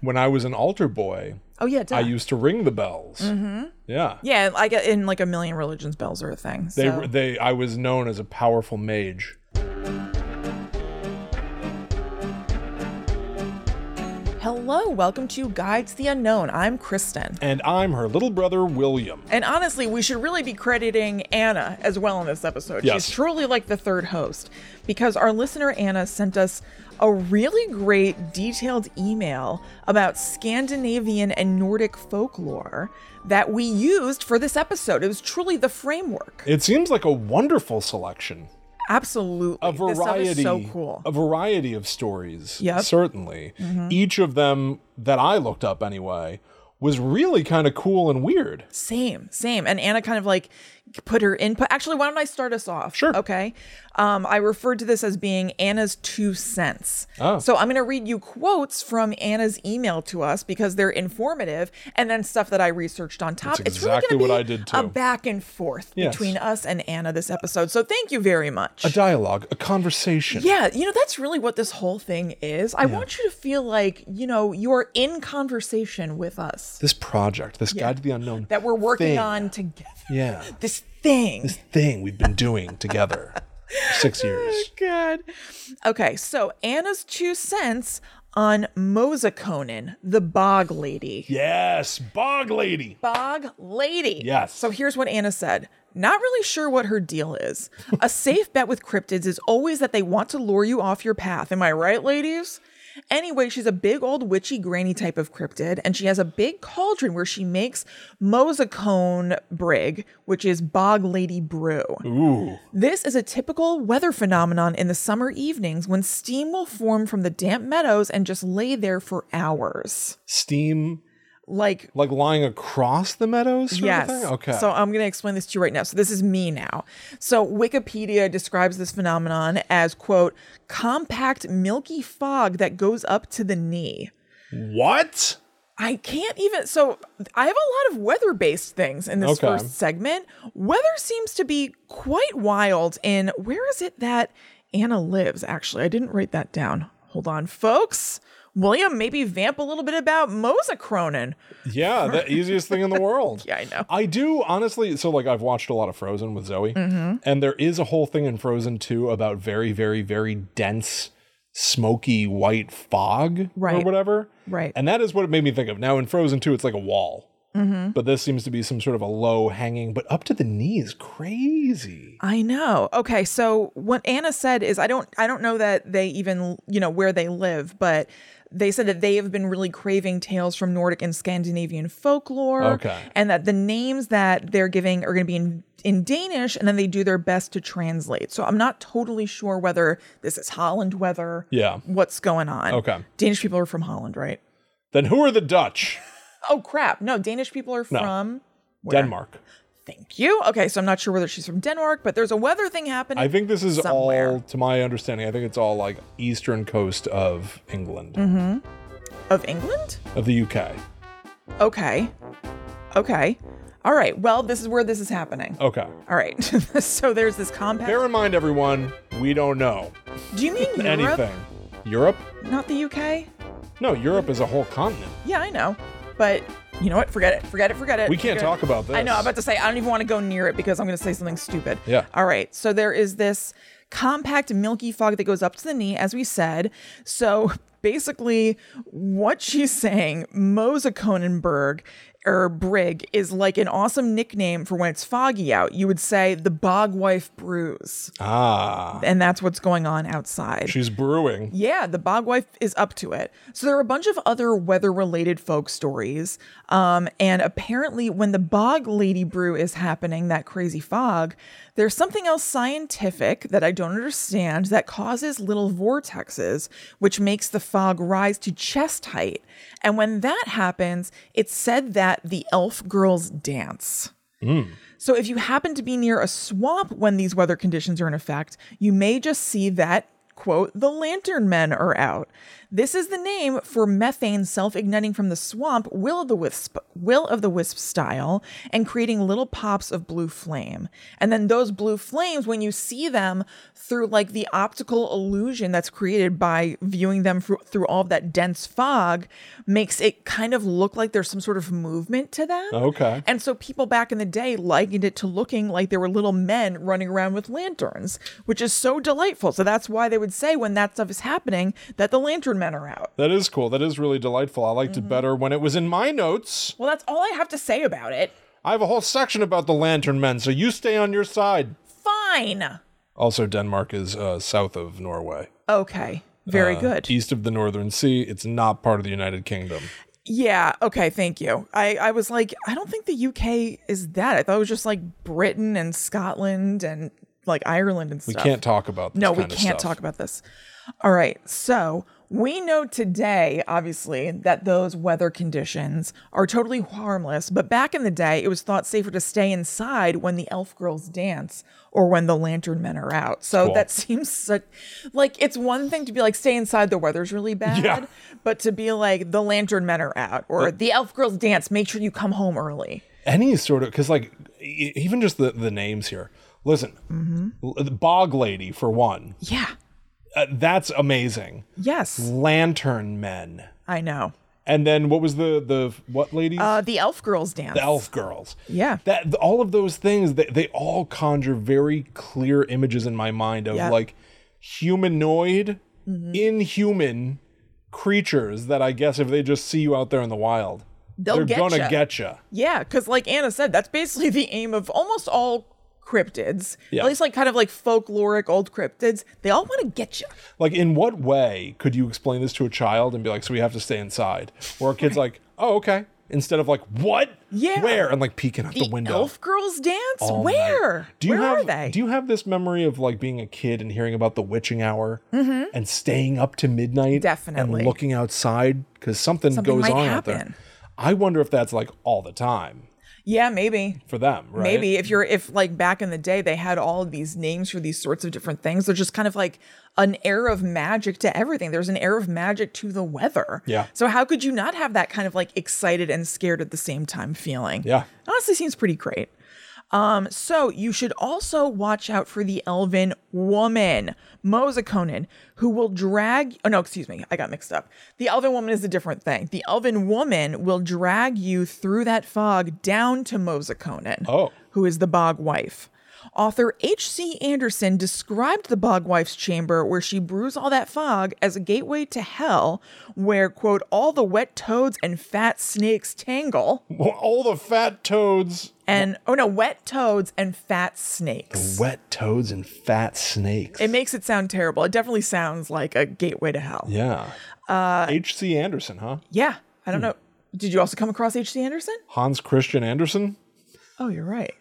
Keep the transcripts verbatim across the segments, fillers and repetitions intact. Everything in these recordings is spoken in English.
when I was an altar boy, Oh, yeah, duh. I used to ring the bells. Mm-hmm. Yeah. Yeah, I get in like a million religions, bells are a thing. So. They, they, I was known as a powerful mage. Hello, welcome to Guides the Unknown. I'm Kristen. And I'm her little brother, William. And honestly, we should really be crediting Anna as well in this episode. Yes. She's truly like the third host because our listener Anna sent us a really great detailed email about Scandinavian and Nordic folklore that we used for this episode. It was truly the framework. It seems like a wonderful selection. Absolutely. A This stuff variety, is so cool. a variety of stories, Yep. certainly. Mm-hmm. Each of them that I looked up anyway was really kind of cool and weird. Same, same. And Anna kind of like put her input. Actually, why don't I start us off? Sure. Okay. Um, I referred to this as being Anna's two cents. Oh. So I'm going to read you quotes from Anna's email to us because they're informative, and then stuff that I researched on top. That's it's really exactly going to what be I did too. a back and forth Yes. between us and Anna this episode. So thank you very much. A dialogue, a conversation. Yeah, you know, that's really what this whole thing is. I want you to feel like, you know, you're in conversation with us. This project, this Guide to the Unknown. That we're working thing. on together. Yeah. This thing. This thing we've been doing together for six years. God. Okay, so Anna's two cents on Mosaconin, the bog lady. Yes, Bog Lady. Bog lady. Yes. So here's what Anna said. Not really sure what her deal is. A safe bet with cryptids is always that they want to lure you off your path. Am I right, ladies? Anyway, she's a big old witchy granny type of cryptid, and she has a big cauldron where she makes Mosacone brig, which is bog lady brew. Ooh. This is a typical weather phenomenon in the summer evenings when steam will form from the damp meadows and just lay there for hours. Steam, Like, like lying across the meadows? Sort yes. Of thing? Okay. So I'm going to explain this to you right now. So this is me now. So Wikipedia describes this phenomenon as, quote, compact milky fog that goes up to the knee. What? I can't even. So I have a lot of weather-based things in this Okay. first segment. Weather seems to be quite wild in, where is it that Anna lives? Actually, I didn't write that down. Hold on, folks. William, maybe vamp a little bit about Mosacronin. Yeah, the easiest thing in the world. Yeah, I know. I do, honestly. So, like, I've watched a lot of Frozen with Zoe, Mm-hmm. and there is a whole thing in Frozen two about very, very, very dense, smoky white fog or Right. whatever. Right. And that is what it made me think of. Now, in Frozen two, it's like a wall. Mm-hmm. But this seems to be some sort of a low hanging, but up to the knees, crazy. I know. Okay, so what Anna said is I don't I don't know that they even, you know, where they live, but they said that they have been really craving tales from Nordic and Scandinavian folklore. Okay. And that the names that they're giving are going to be in, in Danish, and then they do their best to translate. So I'm not totally sure whether this is Holland weather. Yeah. What's going on. Okay. Danish people are from Holland, right? Then who are the Dutch? Oh, crap. No, Danish people are No. from... where? Denmark. Thank you. Okay, so I'm not sure whether she's from Denmark, but there's a weather thing happening. I think this is somewhere. all, to my understanding, I think it's all like eastern coast of England, Mm-hmm. Of England? of the U K. Okay. Okay. All right. Well, this is where this is happening. Okay. All right. So there's this compact. Bear in mind, everyone, we don't know Do you mean Europe? anything. Europe? Not the U K? No, Europe is a whole continent. Yeah, I know. But you know what? Forget it. Forget it. Forget it. We can't Forget it. talk about this. I know. I'm about to say, I don't even want to go near it because I'm going to say something stupid. Yeah. All right. So there is this compact milky fog that goes up to the knee, as we said. So basically, what she's saying, Mosaconenberg or brig is like an awesome nickname for when it's foggy out. You would say the bog wife brews. Ah. And that's what's going on outside. She's brewing. Yeah, the bog wife is up to it. So there are a bunch of other weather-related folk stories. Um, and apparently when the bog lady brew is happening, that crazy fog, there's something else scientific that I don't understand that causes little vortexes, which makes the fog rise to chest height. And when that happens, it's said that the elf girls dance. Mm. So if you happen to be near a swamp when these weather conditions are in effect, you may just see that quote, the lantern men are out. This is the name for methane self-igniting from the swamp, will-o'-the-wisp, will-o'-the-wisp style, and creating little pops of blue flame. And then those blue flames, when you see them through like the optical illusion that's created by viewing them through, through all of that dense fog, makes it kind of look like there's some sort of movement to them. Okay. And so people back in the day likened it to looking like there were little men running around with lanterns, which is so delightful. So that's why they would say when that stuff is happening that the lantern men are out. That is cool. That is really delightful. I liked Mm-hmm. it better when it was in my notes. Well, that's all I have to say about it. I have a whole section about the lantern men, so you stay on your side. Fine. Also, Denmark is uh, south of Norway. Okay. Very Uh, good. East of the Northern Sea. It's not part of the United Kingdom. Yeah. Okay. Thank you. I, I was like, I don't think the U K is that. I thought it was just like Britain and Scotland and like Ireland and We stuff. can't talk about this No, we kind of can't stuff. talk about this. All right. So we know today, obviously, that those weather conditions are totally harmless. But back in the day, it was thought safer to stay inside when the elf girls dance or when the lantern men are out. So Cool. that seems such like it's one thing to be like, stay inside, the weather's really bad. Yeah. But to be like, the lantern men are out or the elf girls dance, make sure you come home early. Any sort of, because like, e- even just the, the names here. Listen, Mm-hmm. l- the Bog Lady, for one. Yeah. Uh, that's amazing. Yes. Lantern men. I know. And then what was the, the what ladies? Uh, the elf girls dance. the elf girls. Yeah. That all of those things, they, they all conjure very clear images in my mind of Yep. like humanoid, Mm-hmm. inhuman creatures that I guess if they just see you out there in the wild, They'll they're get gonna ya. get you. Yeah, because like Anna said, that's basically the aim of almost all cryptids. Yeah. At least like kind of like folkloric old cryptids. They all want to get you. Like, in what way could you explain this to a child and be like, so we have to stay inside? Or a kid's like, oh, okay. Instead of like, what? Yeah. Where? And like peeking out the, The window. elf girls dance? all Where? night. Do you Where have, are they? Do you have this memory of like being a kid and hearing about the witching hour and staying up to midnight? Definitely. And looking outside because something, Something goes might on out there. happen. I wonder if that's like all the time Yeah, maybe. for them, right? Maybe if you're if like back in the day they had all of these names for these sorts of different things. They're just kind of like an air of magic to everything. There's an air of magic to the weather. Yeah. So how could you not have that kind of like excited and scared at the same time feeling? Yeah. Honestly seems pretty great. Um, so you should also watch out for the elven woman, Mosaconin, who will drag, oh no, excuse me, I got mixed up. The elven woman is a different thing. The elven woman will drag you through that fog down to Mosaconin, Oh. who is the bog wife. Author H C Anderson described the bog wife's chamber where she brews all that fog as a gateway to hell where, quote, all the wet toads and fat snakes tangle. All the fat toads. And, oh no, wet toads and fat snakes. Wet toads and fat snakes. It makes it sound terrible. It definitely sounds like a gateway to hell. yeah. Uh, H C Anderson, huh? Yeah. I don't know. Did you also come across H C Anderson? Hans Christian Andersen? Oh, you're right.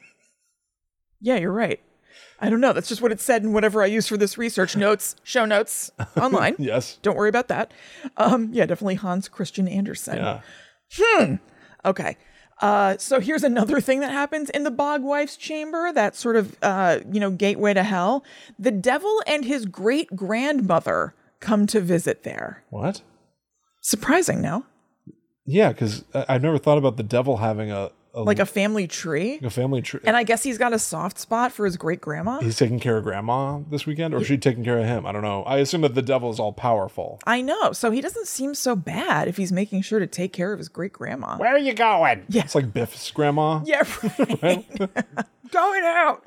Yeah, you're right. I don't know. That's just what it said in whatever I used for this research. Notes, show notes online. Yes. Don't worry about that. Um, yeah, definitely Hans Christian Andersen. Yeah. Okay. Uh, so here's another thing that happens in the bog wife's chamber, that sort of, uh, you know, gateway to hell. The devil and his great grandmother come to visit there. What? Surprising, no? Yeah, because I've never thought about the devil having a, a Like a family tree. a family tree. And I guess he's got a soft spot for his great grandma. He's taking care of grandma this weekend, or is she taking care of him? I don't know. I assume that the devil is all powerful. I know. So he doesn't seem so bad if he's making sure to take care of his great grandma. Where are you going? Yeah. It's like Biff's grandma. Yeah, right. Going out.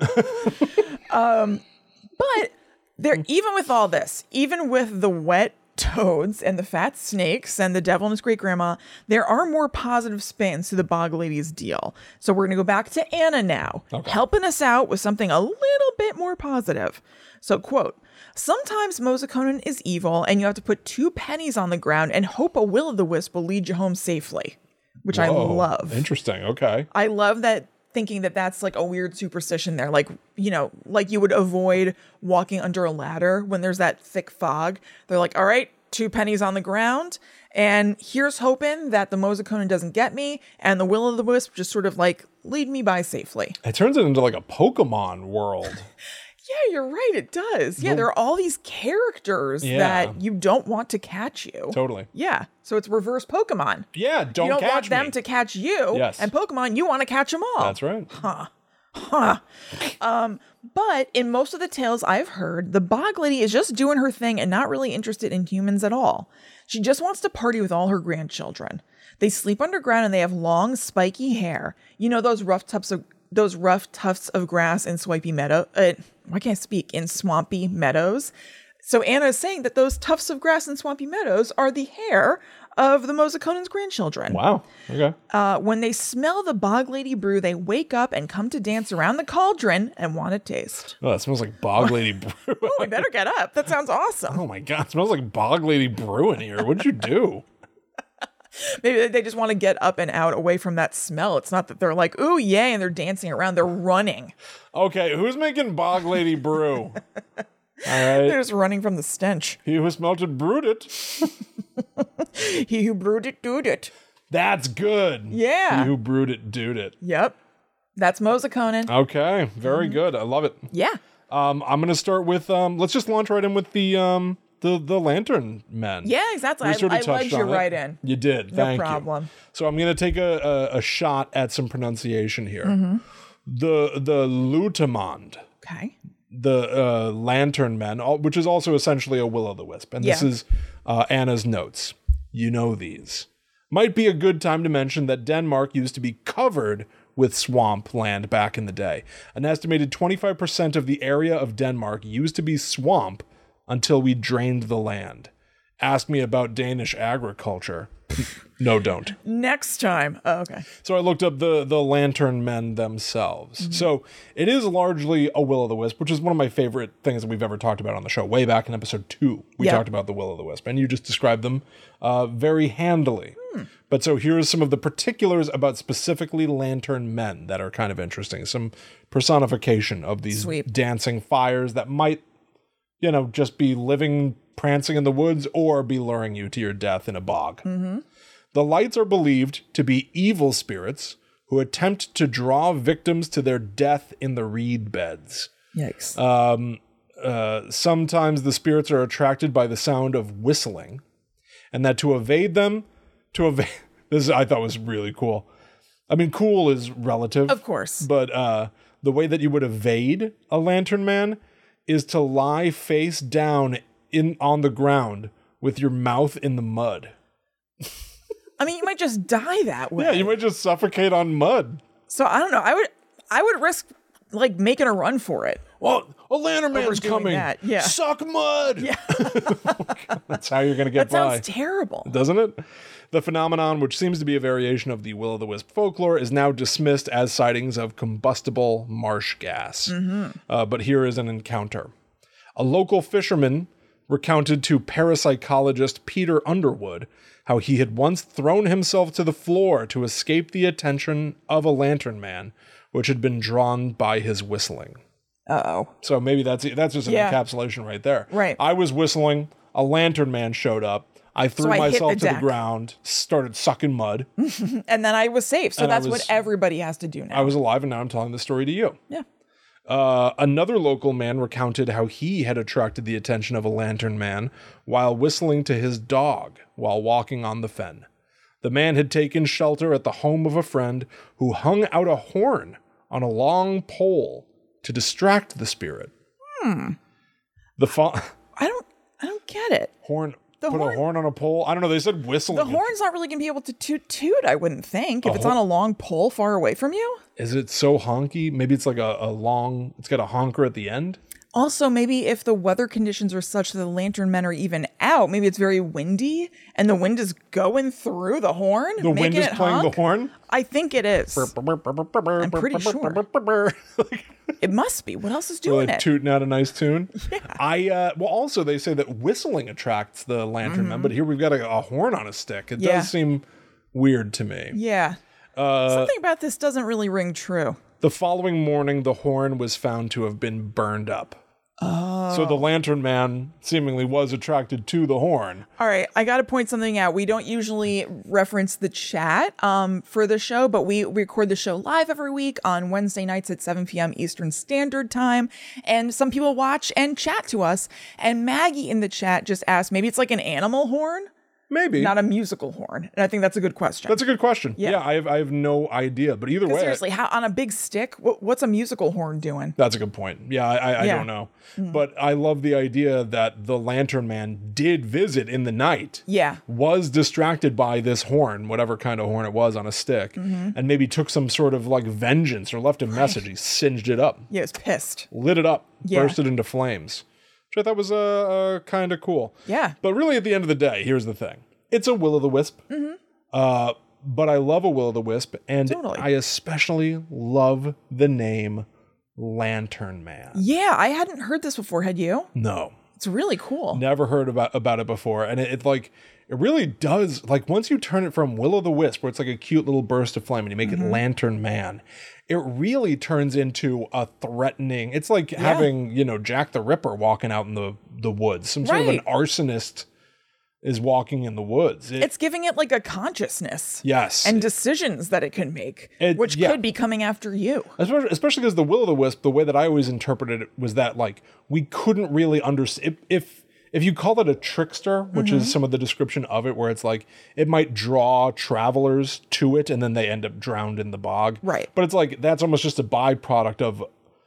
um, but there, even with all this, even with the wet toads and the fat snakes and the devil and his great grandma, there are more positive spins to the bog lady's deal. So we're gonna go back to Anna now, Okay. helping us out with something a little bit more positive. So, quote, sometimes Mosaconin is evil and you have to put two pennies on the ground and hope a will-o'-the-wisp will lead you home safely, which I Whoa, love. Interesting. Okay. I love that, thinking that that's like a weird superstition there. Like, you know, like you would avoid walking under a ladder when there's that thick fog. They're like, all right, two pennies on the ground. And here's hoping that the Mosaconin doesn't get me and the will-o'-the-wisp just sort of like lead me by safely. It turns it into like a Pokemon world. Yeah, you're right. It does. Yeah, there are all these characters Yeah. that you don't want to catch you. Totally. Yeah. So it's reverse Pokemon. Yeah, don't, You don't catch want them me. to catch you. Yes. And Pokemon, you want to catch them all. That's right. Huh. Um, but in most of the tales I've heard, the Bog Lady is just doing her thing and not really interested in humans at all. She just wants to party with all her grandchildren. They sleep underground and they have long, spiky hair. You know those rough tufts of those rough tufts of grass in swampy meadow. Uh, why can't I speak? In swampy meadows. So Anna is saying that those tufts of grass in swampy meadows are the hair of the Mosakonan's grandchildren. Wow. Okay. Uh, when they smell the Bog Lady brew, they wake up and come to dance around the cauldron and want to taste. Oh, that smells like Bog Lady Brew. Oh, I better get up. That sounds awesome. Oh my God, it smells like Bog Lady Brew in here. What'd you do? Maybe they just want to get up and out away from that smell. It's not that they're like, ooh, yay, and they're dancing around. They're running. Okay, who's making Bog Lady Brew? All right. They're just running from the stench. He who smelt it brewed it. He who brewed it, doed it. That's good. Yeah. He who brewed it, dude it. Yep. That's Mosakonan. Okay, very good. I love it. Yeah. Um, I'm gonna start with um. Let's just launch right in with the um the the Lantern Men. Yeah, exactly. We I, sort of I touched legged you on it. right in. You did. No Thank problem. you. So I'm gonna take a, a a shot at some pronunciation here. Mm-hmm. The the Lutamond. Okay. The uh, Lantern Men, al- which is also essentially a will-o'-the-wisp. And this Yeah. is uh, Anna's notes. You know these. Might be a good time to mention that Denmark used to be covered with swamp land back in the day. An estimated twenty-five percent of the area of Denmark used to be swamp until we drained the land. Ask me about Danish agriculture. No, don't. Next time. Oh, okay. So I looked up the the Lantern Men themselves. Mm-hmm. So it is largely a will-o'-the-wisp, which is one of my favorite things that we've ever talked about on the show. Way back in episode two, we Yeah. talked about the will-o'-the-wisp, and you just described them uh, very handily. Hmm. But so here's some of the particulars about specifically Lantern Men that are kind of interesting. Some personification of these Sweet. dancing fires that might, you know, just be living, prancing in the woods or be luring you to your death in a bog. Mm-hmm. The lights are believed to be evil spirits who attempt to draw victims to their death in the reed beds. Yikes. Um, uh, sometimes the spirits are attracted by the sound of whistling, and that to evade them, to evade this I thought was really cool. I mean, cool is relative, Of course. but uh, the way that you would evade a Lantern Man is to lie face down in on the ground with your mouth in the mud. I mean, you might just die that way. Yeah, you might just suffocate on mud. So I don't know. I would I would risk like making a run for it. Well, a Lantern Man's Overdoing coming. that, yeah. Suck mud. Yeah. That's how you're going to get That by. sounds terrible. Doesn't it? The phenomenon, which seems to be a variation of the will-o'-the-wisp folklore, is now dismissed as sightings of combustible marsh gas. Mm-hmm. Uh, but here is an encounter. A local fisherman recounted to parapsychologist Peter Underwood how he had once thrown himself to the floor to escape the attention of a Lantern Man, which had been drawn by his whistling. Uh-oh. So maybe that's that's just an Yeah. encapsulation right there. Right. I was whistling. A Lantern Man showed up. I threw So I hit myself the to the deck. ground, started sucking mud. And then I was safe. So And I that's was- what everybody has to do now. I was alive, and now I'm telling the story to you. yeah. Uh, another local man recounted how he had attracted the attention of a Lantern Man while whistling to his dog while walking on the fen. The man had taken shelter at the home of a friend who hung out a horn on a long pole to distract the spirit. Hmm. The fa- I don't I don't get it. horn The put horn- a horn on a pole. I don't know. They said whistling. The horn's not really going to be able to toot toot, I wouldn't think, if it's hor- on a long pole far away from you. Is it so honky? Maybe it's like a, a long. It's got a honker at the end. Also, maybe if the weather conditions are such that the Lantern Men are even out, maybe it's very windy and the wind is going through the horn. The wind making is it playing honk? the horn. I think it is. I'm pretty sure. It must be. What else is Really doing it? tooting out a nice tune. Yeah. I uh, well, also they say that whistling attracts the Lantern Men, but here we've got a, a horn on a stick. It Yeah. does seem weird to me. Yeah. Uh, Something about this doesn't really ring true. The following morning, the horn was found to have been burned up. Oh. So the Lantern Man seemingly was attracted to the horn. All right, I got to point something out. We don't usually reference the chat um, for the show, but we record the show live every week on Wednesday nights at seven p.m. Eastern Standard Time. And some people watch and chat to us. And Maggie in the chat just asked, maybe it's like an animal horn? Maybe. Not a musical horn. And I think that's a good question. That's a good question. Yeah. Yeah, I, have, I have no idea. But either way. Seriously, how on a big stick, what, what's a musical horn doing? That's a good point. Yeah, I, I, I Yeah. don't know. Mm. But I love the idea that the Lantern Man did visit in the night. Yeah. Was distracted by this horn, whatever kind of horn it was on a stick, Mm-hmm. and maybe took some sort of like vengeance or left a message. He singed it up, Yeah, it was pissed. lit it up, Yeah. burst it into flames, which I thought was uh, uh, kind of cool. Yeah. But really, at the end of the day, here's the thing. It's a will-o'-the-wisp. Mm-hmm. Uh, but I love a will-o'-the-wisp, and Totally. I especially love the name Lantern Man. Yeah, I hadn't heard this before. Had you? No. It's really cool. Never heard about, about it before. And it, it like, it really does, like once you turn it from will-o'-the-wisp, where it's like a cute little burst of flame, and you make Mm-hmm. it Lantern Man, it really turns into a threatening, it's like having, you know, Jack the Ripper walking out in the, the woods. Some sort of an Right. arsonist is walking in the woods. It- It's giving it like a consciousness. yes. And decisions that it can make, It- which yeah. could be coming after you. Especially, especially because the will-o'-the-wisp, the way that I always interpreted it was that like we couldn't really understand if, if if you call it a trickster, which Mm-hmm. is some of the description of it, where it's like it might draw travelers to it and then they end up drowned in the bog. Right. But it's like that's almost just a byproduct of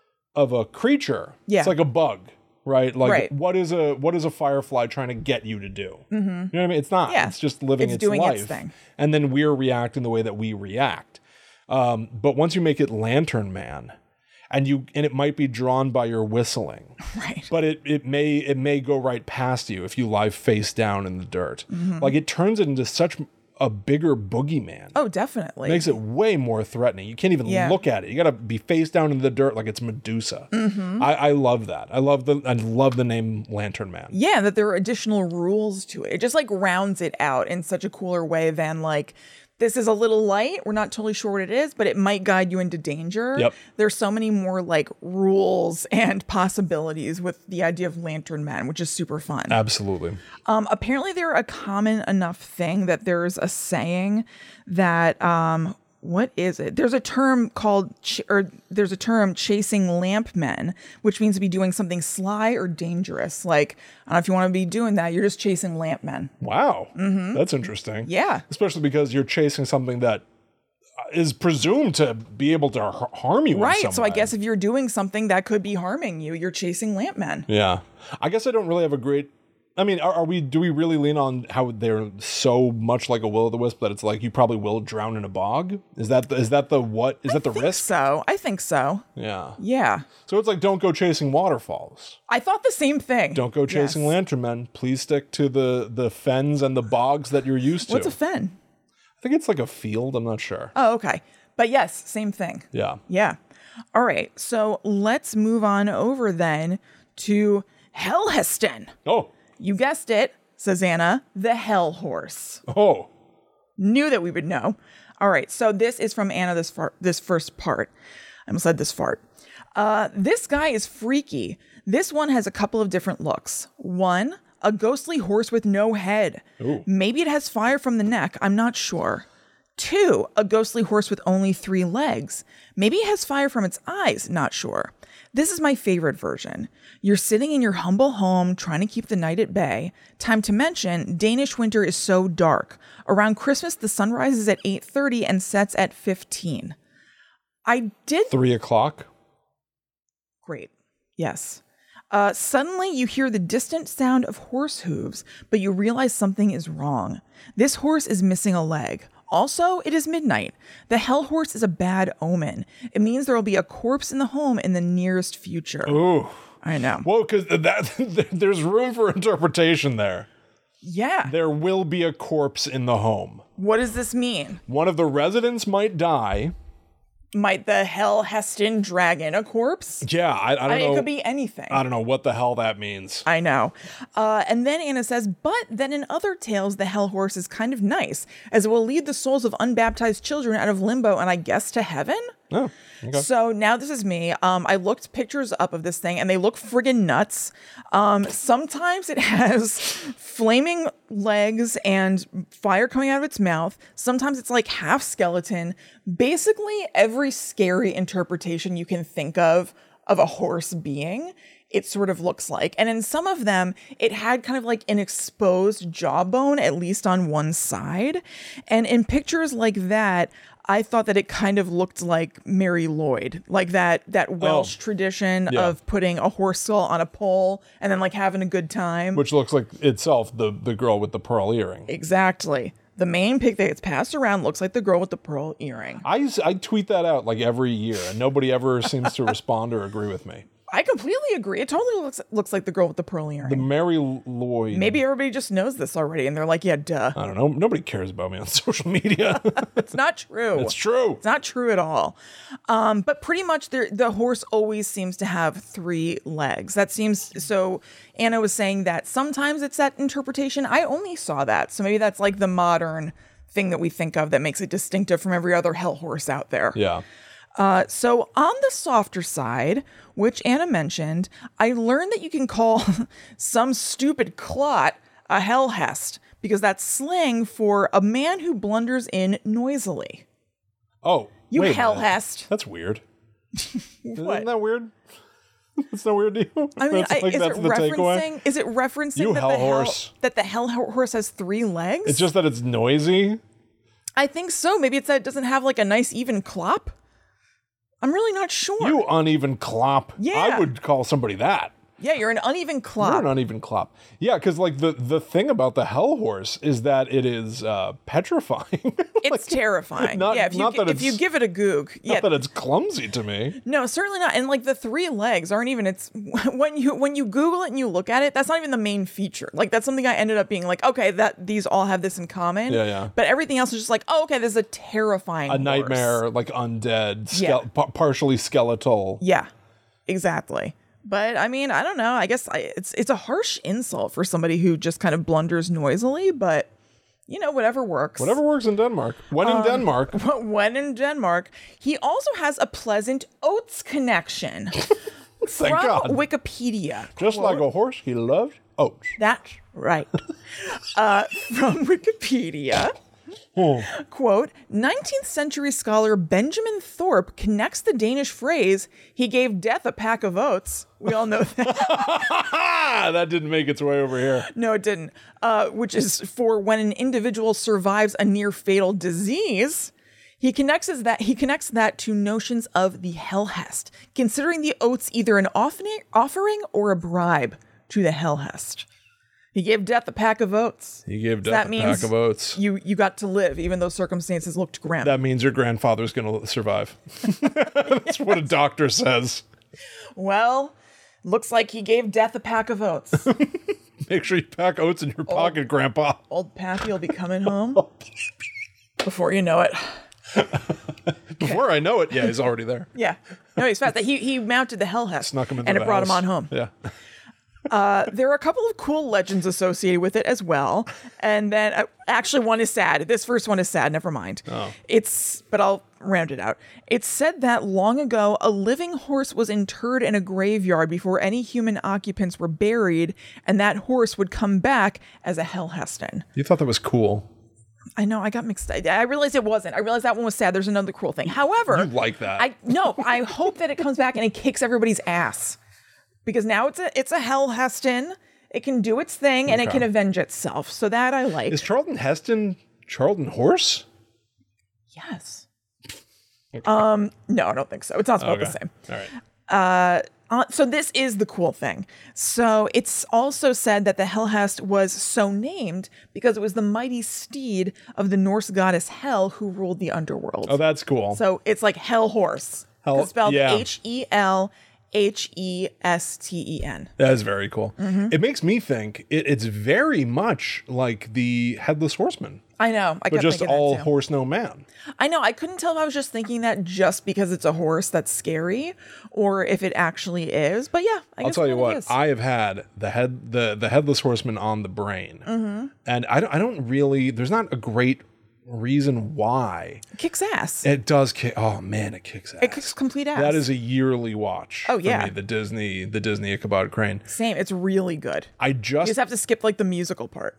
of a creature. Yeah. It's like a bug, right? Like Right. what is a what is a firefly trying to get you to do? Mm-hmm. You know what I mean? It's not. Yeah. It's just living It's its doing its life. thing. And then we're reacting the way that we react. Um, but once you make it Lantern Man, and you and it might be drawn by your whistling, Right. but it it may it may go right past you if you lie face down in the dirt. Mm-hmm. Like it turns it into such a bigger boogeyman. Oh, definitely. Makes it way more threatening. You can't even Yeah. look at it. You got to be face down in the dirt like it's Medusa. Mm-hmm. I, I love that. I love the I love the name Lantern Man. Yeah, that there are additional rules to it. It just like rounds it out in such a cooler way than like, this is a little light. We're not totally sure what it is, but it might guide you into danger. Yep. There's so many more like rules and possibilities with the idea of Lantern Man, which is super fun. Absolutely. Um, apparently, they're a common enough thing that there's a saying that um, what is it? There's a term called, ch- or there's a term chasing lamp men, which means to be doing something sly or dangerous. Like, I don't know if you want to be doing that, you're just chasing lamp men. Wow. That's interesting. Yeah. Especially because you're chasing something that is presumed to be able to har- harm you. in Right. some So I way. guess if you're doing something that could be harming you, you're chasing lamp men. Yeah. I guess I don't really have a great. I mean, are, are we? Do we really lean on how they're so much like a will-o'-the-wisp that it's like you probably will drown in a bog? Is that the, is that the what? Is that the risk? So I think so. Yeah. Yeah. So it's like don't go chasing waterfalls. I thought the same thing. Don't go chasing Yes. lantern men. Please stick to the the fens and the bogs that you're used to. What's a fen? I think it's like a field. I'm not sure. Oh, okay. But yes, same thing. Yeah. Yeah. All right. So let's move on over then to Helheston. Oh. You guessed it, says Anna, the Hell Horse. Oh. Knew that we would know. All right. So this is from Anna, this, far, this first part. I almost said this fart. Uh, this guy is freaky. This one has a couple of different looks. One, a ghostly horse with no head. Ooh. Maybe it has fire from the neck. I'm not sure. Two, a ghostly horse with only three legs. Maybe it has fire from its eyes. Not sure. This is my favorite version. You're sitting in your humble home trying to keep the night at bay. Time to mention, Danish winter is so dark. Around Christmas, the sun rises at eight thirty and sets at fifteen. I did... Three o'clock. Great. Yes. Uh, suddenly, you hear the distant sound of horse hooves, but you realize something is wrong. This horse is missing a leg. Also, it is midnight. The hell horse is a bad omen. It means there will be a corpse in the home in the nearest future. Ooh. I know. Well, because that there's room for interpretation there. Yeah. There will be a corpse in the home. What does this mean? One of the residents might die. Might the hell Heston dragon a corpse? Yeah, I, I don't I mean, know. it could be anything. I don't know what the hell that means. I know. Uh, and then Anna says, but then in other tales, the hell horse is kind of nice, as it will lead the souls of unbaptized children out of limbo and I guess to heaven? Oh, okay. So now this is me. Um, I looked pictures up of this thing and they look friggin' nuts. Um, sometimes it has flaming legs and fire coming out of its mouth. Sometimes it's like half skeleton. Basically, every scary interpretation you can think of of a horse being, it sort of looks like. And in some of them, it had kind of like an exposed jawbone, at least on one side. And in pictures like that, I thought that it kind of looked like Mary Lloyd, like that that Welsh oh, tradition yeah. of putting a horse skull on a pole and then like having a good time. Which looks like itself the, the girl with the pearl earring. Exactly. The main pic that gets passed around looks like the girl with the pearl earring. I used, I tweet that out like every year and nobody ever seems to respond or agree with me. I completely agree. It totally looks looks like the girl with the pearl earring. The Mary Lloyd. Maybe everybody just knows this already and they're like, yeah, duh. I don't know. Nobody cares about me on social media. It's not true. It's true. It's not true at all. Um, but pretty much the, the horse always seems to have three legs. That seems, so Anna was saying that sometimes it's that interpretation. I only saw that. So maybe that's like the modern thing that we think of that makes it distinctive from every other hell horse out there. Yeah. Uh, so on the softer side, which Anna mentioned, I learned that you can call some stupid clot a hellhest because that's slang for a man who blunders in noisily. Oh, you wait hellhest. That's weird. What? Isn't that weird? That's not weird to you? I mean, that's, like, I, is, that's it the referencing, takeaway? is it referencing You that, hell the horse. hell, that the hell horse has three legs? It's just that it's noisy? I think so. Maybe it's that it doesn't have like a nice even clop. I'm really not sure. You uneven clop. Yeah. I would call somebody that. Yeah, you're an uneven clop. You're an uneven clop. Yeah, because like the, the thing about the hell horse is that it is uh, petrifying. It's like, terrifying. Not, yeah, if you not that if you it's- give it a goog, Not yeah. that it's clumsy to me. No, certainly not. And like the three legs aren't even. It's when you when you Google it and you look at it, that's not even the main feature. Like that's something I ended up being like, okay, that these all have this in common. Yeah, yeah. But everything else is just like, oh, okay, this is a terrifying. A horse. nightmare, like undead, ske- Yeah. pa- partially skeletal. Yeah, exactly. But I mean, I don't know. I guess I, it's it's a harsh insult for somebody who just kind of blunders noisily, but you know, whatever works. Whatever works in Denmark. When in Um, Denmark. When in Denmark, he also has a pleasant oats connection. Thank from God. Wikipedia. Just like a horse, he loved oats. That's right. uh, from Wikipedia. Hmm. Quote, nineteenth century scholar Benjamin Thorpe connects the Danish phrase, he gave death a pack of oats. We all know that. That didn't make its way over here. No, it didn't. Uh, which is for when an individual survives a near fatal disease. He connects that he connects that to notions of the hellhest, considering the oats either an offering, offering or a bribe to the hellhest. He gave death a pack of oats. He gave So death that a pack of oats. You you got to live, even though circumstances looked grim. That means your grandfather's going to survive. That's what a doctor says. Well, looks like he gave death a pack of oats. Make sure you pack oats in your pocket, Grandpa. Old Pappy will be coming home before you know it. Before I know it, yeah, he's already there. Yeah. No, he's fast. He he mounted the hellhest. Snuck him into and the it brought house. him on home. Yeah. Uh, there are a couple of cool legends associated with it as well. And then uh, actually one is sad. This first one is sad. Never mind. Oh. It's, but I'll round it out. It's said that long ago, a living horse was interred in a graveyard before any human occupants were buried. And that horse would come back as a hellheston. You thought that was cool. I know, I got mixed. I, I realized it wasn't. I realized that one was sad. There's another cool thing. However, You like that. I no, I hope that it comes back and it kicks everybody's ass. Because now it's a it's a hellheston. It can do its thing and it Okay. can avenge itself. So that I like. Is Charlton Heston Charlton Horse? Yes. Um, no, I don't think so. It's not spelled the same. All right. Uh, uh, so this is the cool thing. So it's also said that the Hellhest was so named because it was the mighty steed of the Norse goddess Hel who ruled the underworld. Oh, that's cool. So it's like Hell Horse. Hell- It's spelled yeah. H E L H E S T E N. That is very cool. Mm-hmm. It makes me think it, it's very much like the Headless Horseman, I know. I but kept just thinking that all too. horse, no man. I know. I couldn't tell if I was just thinking that just because it's a horse that's scary, or if it actually is. But yeah, I I'll guess tell you one of it what, is. I have had the head the the Headless Horseman on the brain, mm-hmm. and I don't I don't really. There's not a great reason why. It kicks ass. It does kick. Oh man, it kicks ass. It kicks complete ass. That is a yearly watch. Oh, for yeah. me, the Disney, the Disney Ichabod Crane. Same. It's really good. I You just, just have to skip like the musical part.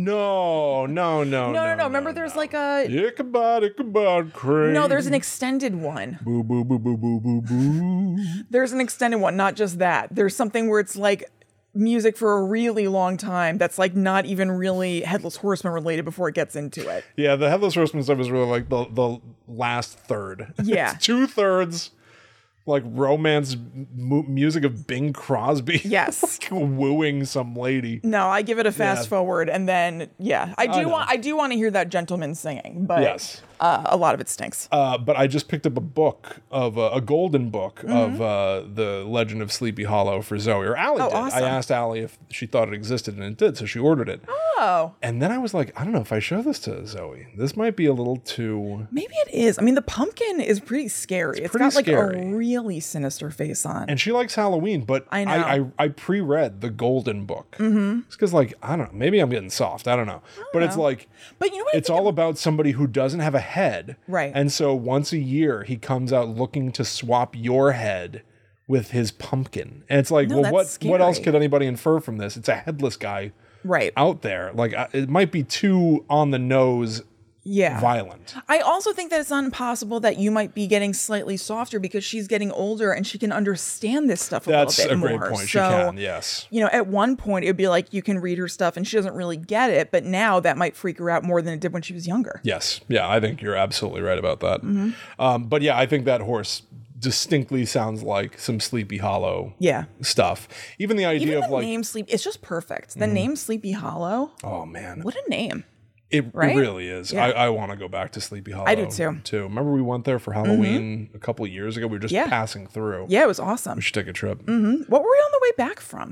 no, no, no, no, No, no, no. Remember, there's like a Ichabod, Ichabod Crane. no. There's an extended one. boo, boo, boo, boo, boo, boo, boo. There's an extended one. Not just that. There's something where it's like music for a really long time that's like not even really Headless Horseman related before it gets into it. Yeah, the Headless Horseman stuff is really like the the last third. Yeah. It's two thirds like romance mu- music of Bing Crosby. Yes. Like wooing some lady. No, I give it a fast Yeah. forward, and then yeah, I do know. want I do want to hear that gentleman singing, but Yes. uh, a lot of it stinks. Uh, but I just picked up a book of uh, a golden book Mm-hmm. of uh, the Legend of Sleepy Hollow for Zoe. Or Allie Oh, did. awesome. I asked Allie if she thought it existed, and it did, so she ordered it. Oh, And then I was like, I don't know if I show this to Zoe. This might be a little too. maybe it is. I mean, the pumpkin is pretty scary. It's pretty got like scary. a really sinister face on. And she likes Halloween, but I know. I, I, I pre-read the Golden Book. Mm-hmm. It's because, like, I don't know. Maybe I'm getting soft. I don't know. but it's know. like, But you know what? I it's think all about somebody who doesn't have a head. Right. And so once a year, he comes out looking to swap your head with his pumpkin. And it's like, No, well, that's what what else scary. could anybody infer from this? It's a headless guy right. out there. Like, I- it might be too on the nose Yeah. violent. I also think that it's not impossible that you might be getting slightly softer because she's getting older and she can understand this stuff a That's little a bit great more. point. She So, can, yes. you know, at one point it would be like you can read her stuff and she doesn't really get it, but now that might freak her out more than it did when she was younger. Yes. Yeah, I think you're absolutely right about that. Mm-hmm. Um, but yeah, I think that horse distinctly sounds like some Sleepy Hollow Yeah. stuff. Even the idea Even of the like, name Sleep, it's just perfect. The name Sleepy Hollow, oh man, what a name. it, right? it really is. Yeah. I, I want to go back to Sleepy Hollow. I do too. Too. Remember we went there for Halloween a couple of years ago? We were just Yeah. passing through. Yeah, it was awesome. We should take a trip. What were we on the way back from?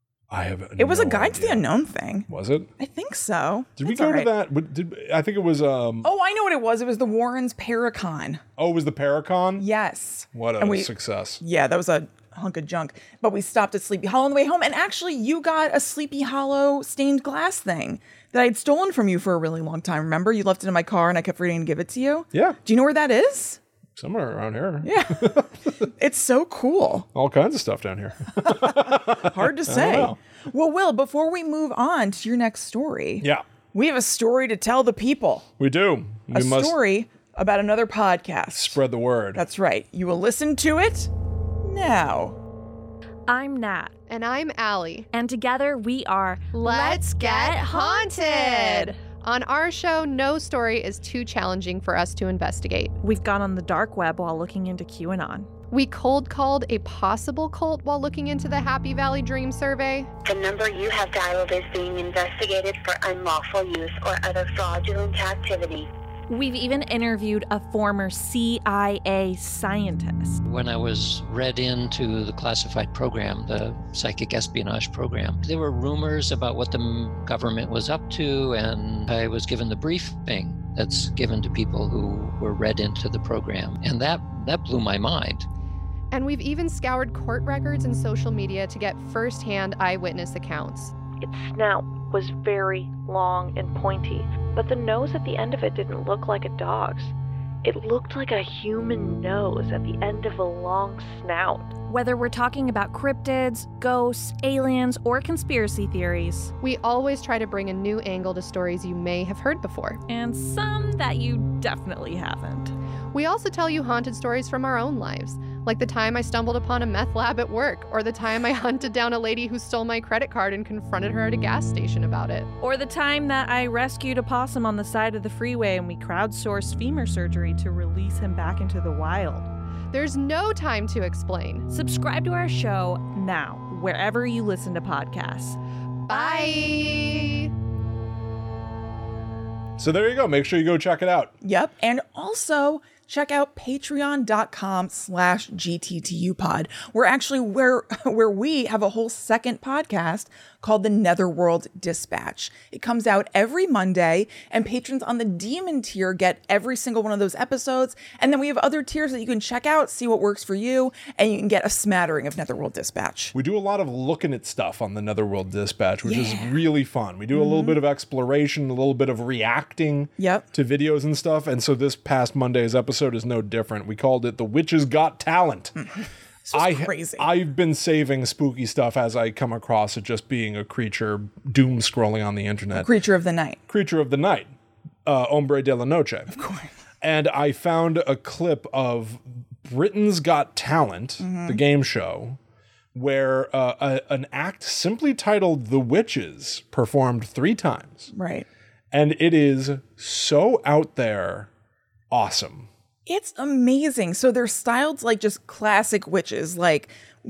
I have. It was no a Guide to the idea. Unknown thing. Was it? I think so. Did we It's go all to right. that? But Did I think it was? Um. Oh, I know what it was. It was the Warrens Paracon. Oh, it was the Paracon. Yes. What a And we- success! Yeah, that was a hunk of junk. But we stopped at Sleepy Hollow on the way home. And actually, you got a Sleepy Hollow stained glass thing that I'd stolen from you for a really long time. Remember? You left it in my car and I kept forgetting to give it to you. Yeah, Do you know where that is? somewhere around here. Yeah. It's so cool. All kinds of stuff down here. Hard to say. know. Well, Will, before we move on to your next story, Yeah, we have a story to tell the people. we do. We A must story about another podcast. spread the word. That's right. You will listen to it now. I'm Nat, And I'm Allie. and together we are Let's Get Haunted! On our show, no story is too challenging for us to investigate. We've gone on the dark web while looking into QAnon. We cold called a possible cult while looking into the Happy Valley Dream Survey. The number you have dialed is being investigated for unlawful use or other fraudulent activity. We've even interviewed a former C I A scientist. When I was read into the classified program, the psychic espionage program, there were rumors about what the m- government was up to, and I was given the briefing that's given to people who were read into the program. And that, that blew my mind. And we've even scoured court records and social media to get firsthand eyewitness accounts. Its snout was very long and pointy, but the nose at the end of it didn't look like a dog's. It looked like a human nose at the end of a long snout. Whether we're talking about cryptids, ghosts, aliens, or conspiracy theories, We always try to bring a new angle to stories you may have heard before. and some that you definitely haven't. We also tell you haunted stories from our own lives, like the time I stumbled upon a meth lab at work, or the time I hunted down a lady who stole my credit card and confronted her at a gas station about it. Or the time that I rescued a possum on the side of the freeway and we crowdsourced femur surgery to release him back into the wild. There's no time to explain. Subscribe to our show now, wherever you listen to podcasts. Bye! So there you go. Make sure you go check it out. Yep. And also check out patreon.com slash GTTUpod. We're actually where, where we have a whole second podcast called the Netherworld Dispatch. It comes out every Monday, and patrons on the Demon tier get every single one of those episodes. And then we have other tiers that you can check out, see what works for you, and you can get a smattering of Netherworld Dispatch. We do a lot of looking at stuff on the Netherworld Dispatch, which Yeah. is really fun. We do a little bit of exploration, a little bit of reacting Yep. to videos and stuff. And so this past Monday's episode is no different. We called it The Witches Got Talent. This was I, crazy. I've been saving spooky stuff as I come across it, just being a creature doom scrolling on the internet. Creature of the Night. Creature of the Night, uh, Hombre de la Noche. Of course. And I found a clip of Britain's Got Talent, Mm-hmm. the game show, where uh, a, an act simply titled The Witches performed three times. Right. And it is so out there awesome. It's amazing. So they're styled like just classic witches, like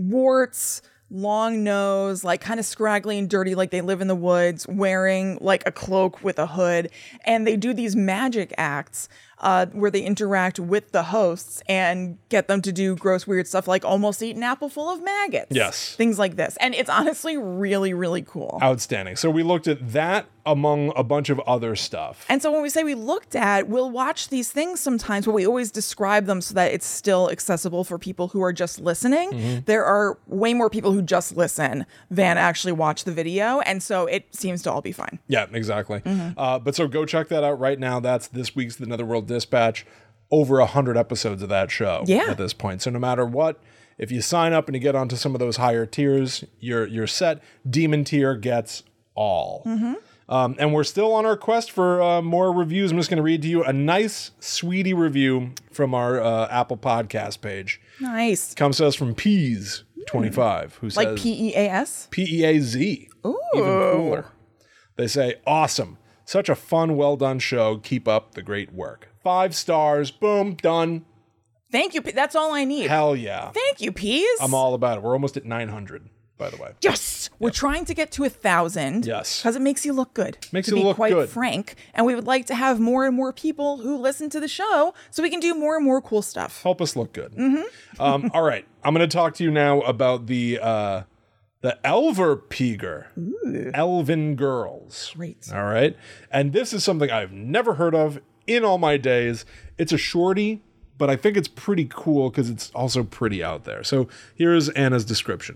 warts, long nose, like kind of scraggly and dirty, like they live in the woods, wearing like a cloak with a hood. And they do these magic acts uh, where they interact with the hosts and get them to do gross, weird stuff like almost eat an apple full of maggots. Yes. Things like this. And it's honestly really, really cool. Outstanding. So we looked at that among a bunch of other stuff. And so when we say we looked at, we'll watch these things sometimes, but we always describe them so that it's still accessible for people who are just listening. Mm-hmm. There are way more people who just listen than actually watch the video. And so it seems to all be fine. Yeah, exactly. Uh, but so go check that out right now. That's this week's The Netherworld Dispatch. Over a hundred episodes of that show Yeah. at this point. So no matter what, if you sign up and you get onto some of those higher tiers, you're you're set. Demon tier gets all. Um, and we're still on our quest for uh, more reviews. I'm just going to read to you a nice, sweetie review from our uh, Apple Podcast page. Nice. Comes to us from Peas twenty-five, who Like says P E A S? P E A Z. Ooh. Even cooler. They say, awesome. Such a fun, well done show. Keep up the great work. Five stars. Boom. Done. Thank you. P- That's all I need. Hell yeah. Thank you, Peas. I'm all about it. We're almost at nine hundred, by the way. Yes. We're trying to get to a thousand. Yes. Because it makes you look good. Makes to you be look quite good. frank. And we would like to have more and more people who listen to the show so we can do more and more cool stuff. Help us look good. Um, all right. I'm going to talk to you now about the uh, the Elverpeger. Elven Girls. Great. All right. And this is something I've never heard of in all my days. It's a shorty, but I think it's pretty cool because it's also pretty out there. So here's Anna's description.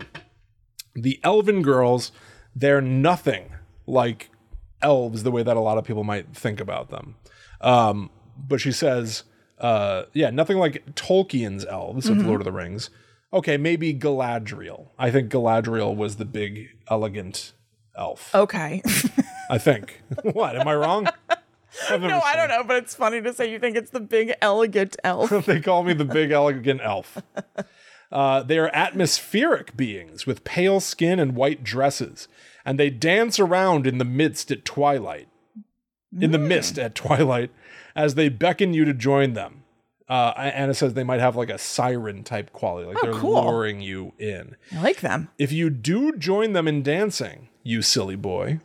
The Elven Girls, they're nothing like elves the way that a lot of people might think about them. Um, but she says, uh, yeah, nothing like Tolkien's elves of Lord of the Rings. Okay, maybe Galadriel. I think Galadriel was the big, elegant elf. Okay. I think. What? Am I wrong? I've never No, I seen- don't know, but it's funny to say you think it's the big elegant elf. They call me the big, elegant elf. Uh, they are atmospheric beings with pale skin and white dresses, and they dance around in the midst at twilight. In the mist at twilight, as they beckon you to join them. Uh, Anna says they might have like a siren type quality, like Oh, they're cool. luring you in. I like them. If you do join them in dancing, you silly boy,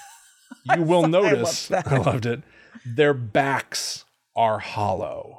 you will notice, loved that. I loved it, their backs are hollow.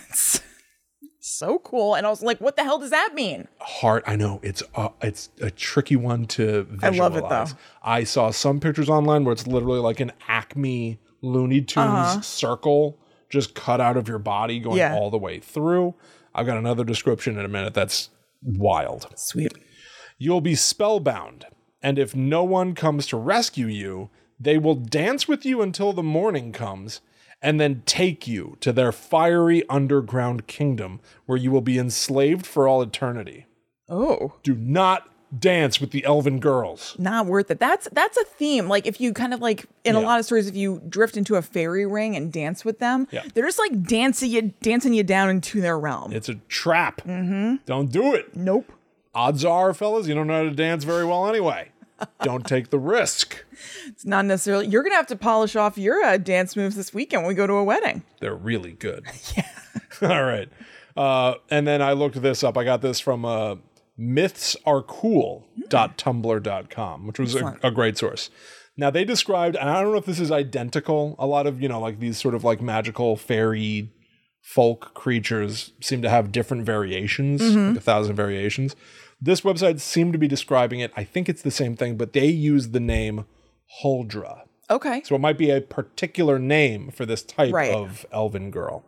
So cool. And I was like, what the hell does that mean? Heart, I know, it's a, it's a tricky one to visualize. I love it, though. I saw some pictures online where it's literally like an Acme Looney Tunes Uh-huh. circle just cut out of your body going Yeah. all the way through. I've got another description in a minute that's wild. Sweet. You'll be spellbound, and if no one comes to rescue you, they will dance with you until the morning comes, and then take you to their fiery underground kingdom, where you will be enslaved for all eternity. Oh. Do not dance with the elven girls. Not worth it. That's that's a theme. Like if you kind of like in a Yeah. lot of stories, if you drift into a fairy ring and dance with them, Yeah. they're just like dancing you dancing you down into their realm. It's a trap. Mm-hmm. Don't do it. Nope. Odds are, fellas, you don't know how to dance very well anyway. Don't take the risk. It's not necessarily. You're gonna have to polish off your uh, dance moves this weekend when we go to a wedding. They're really good. Yeah. All right. Uh, and then I looked this up. I got this from uh, myths are cool dot tumblr dot com, which was a, a great source. Now they described, and I don't know if this is identical, a lot of, you know, like these sort of like magical fairy folk creatures seem to have different variations, Mm-hmm. like a thousand variations. This website seemed to be describing it. I think it's the same thing, but they use the name Huldra. Okay. So it might be a particular name for this type Right. of elven girl.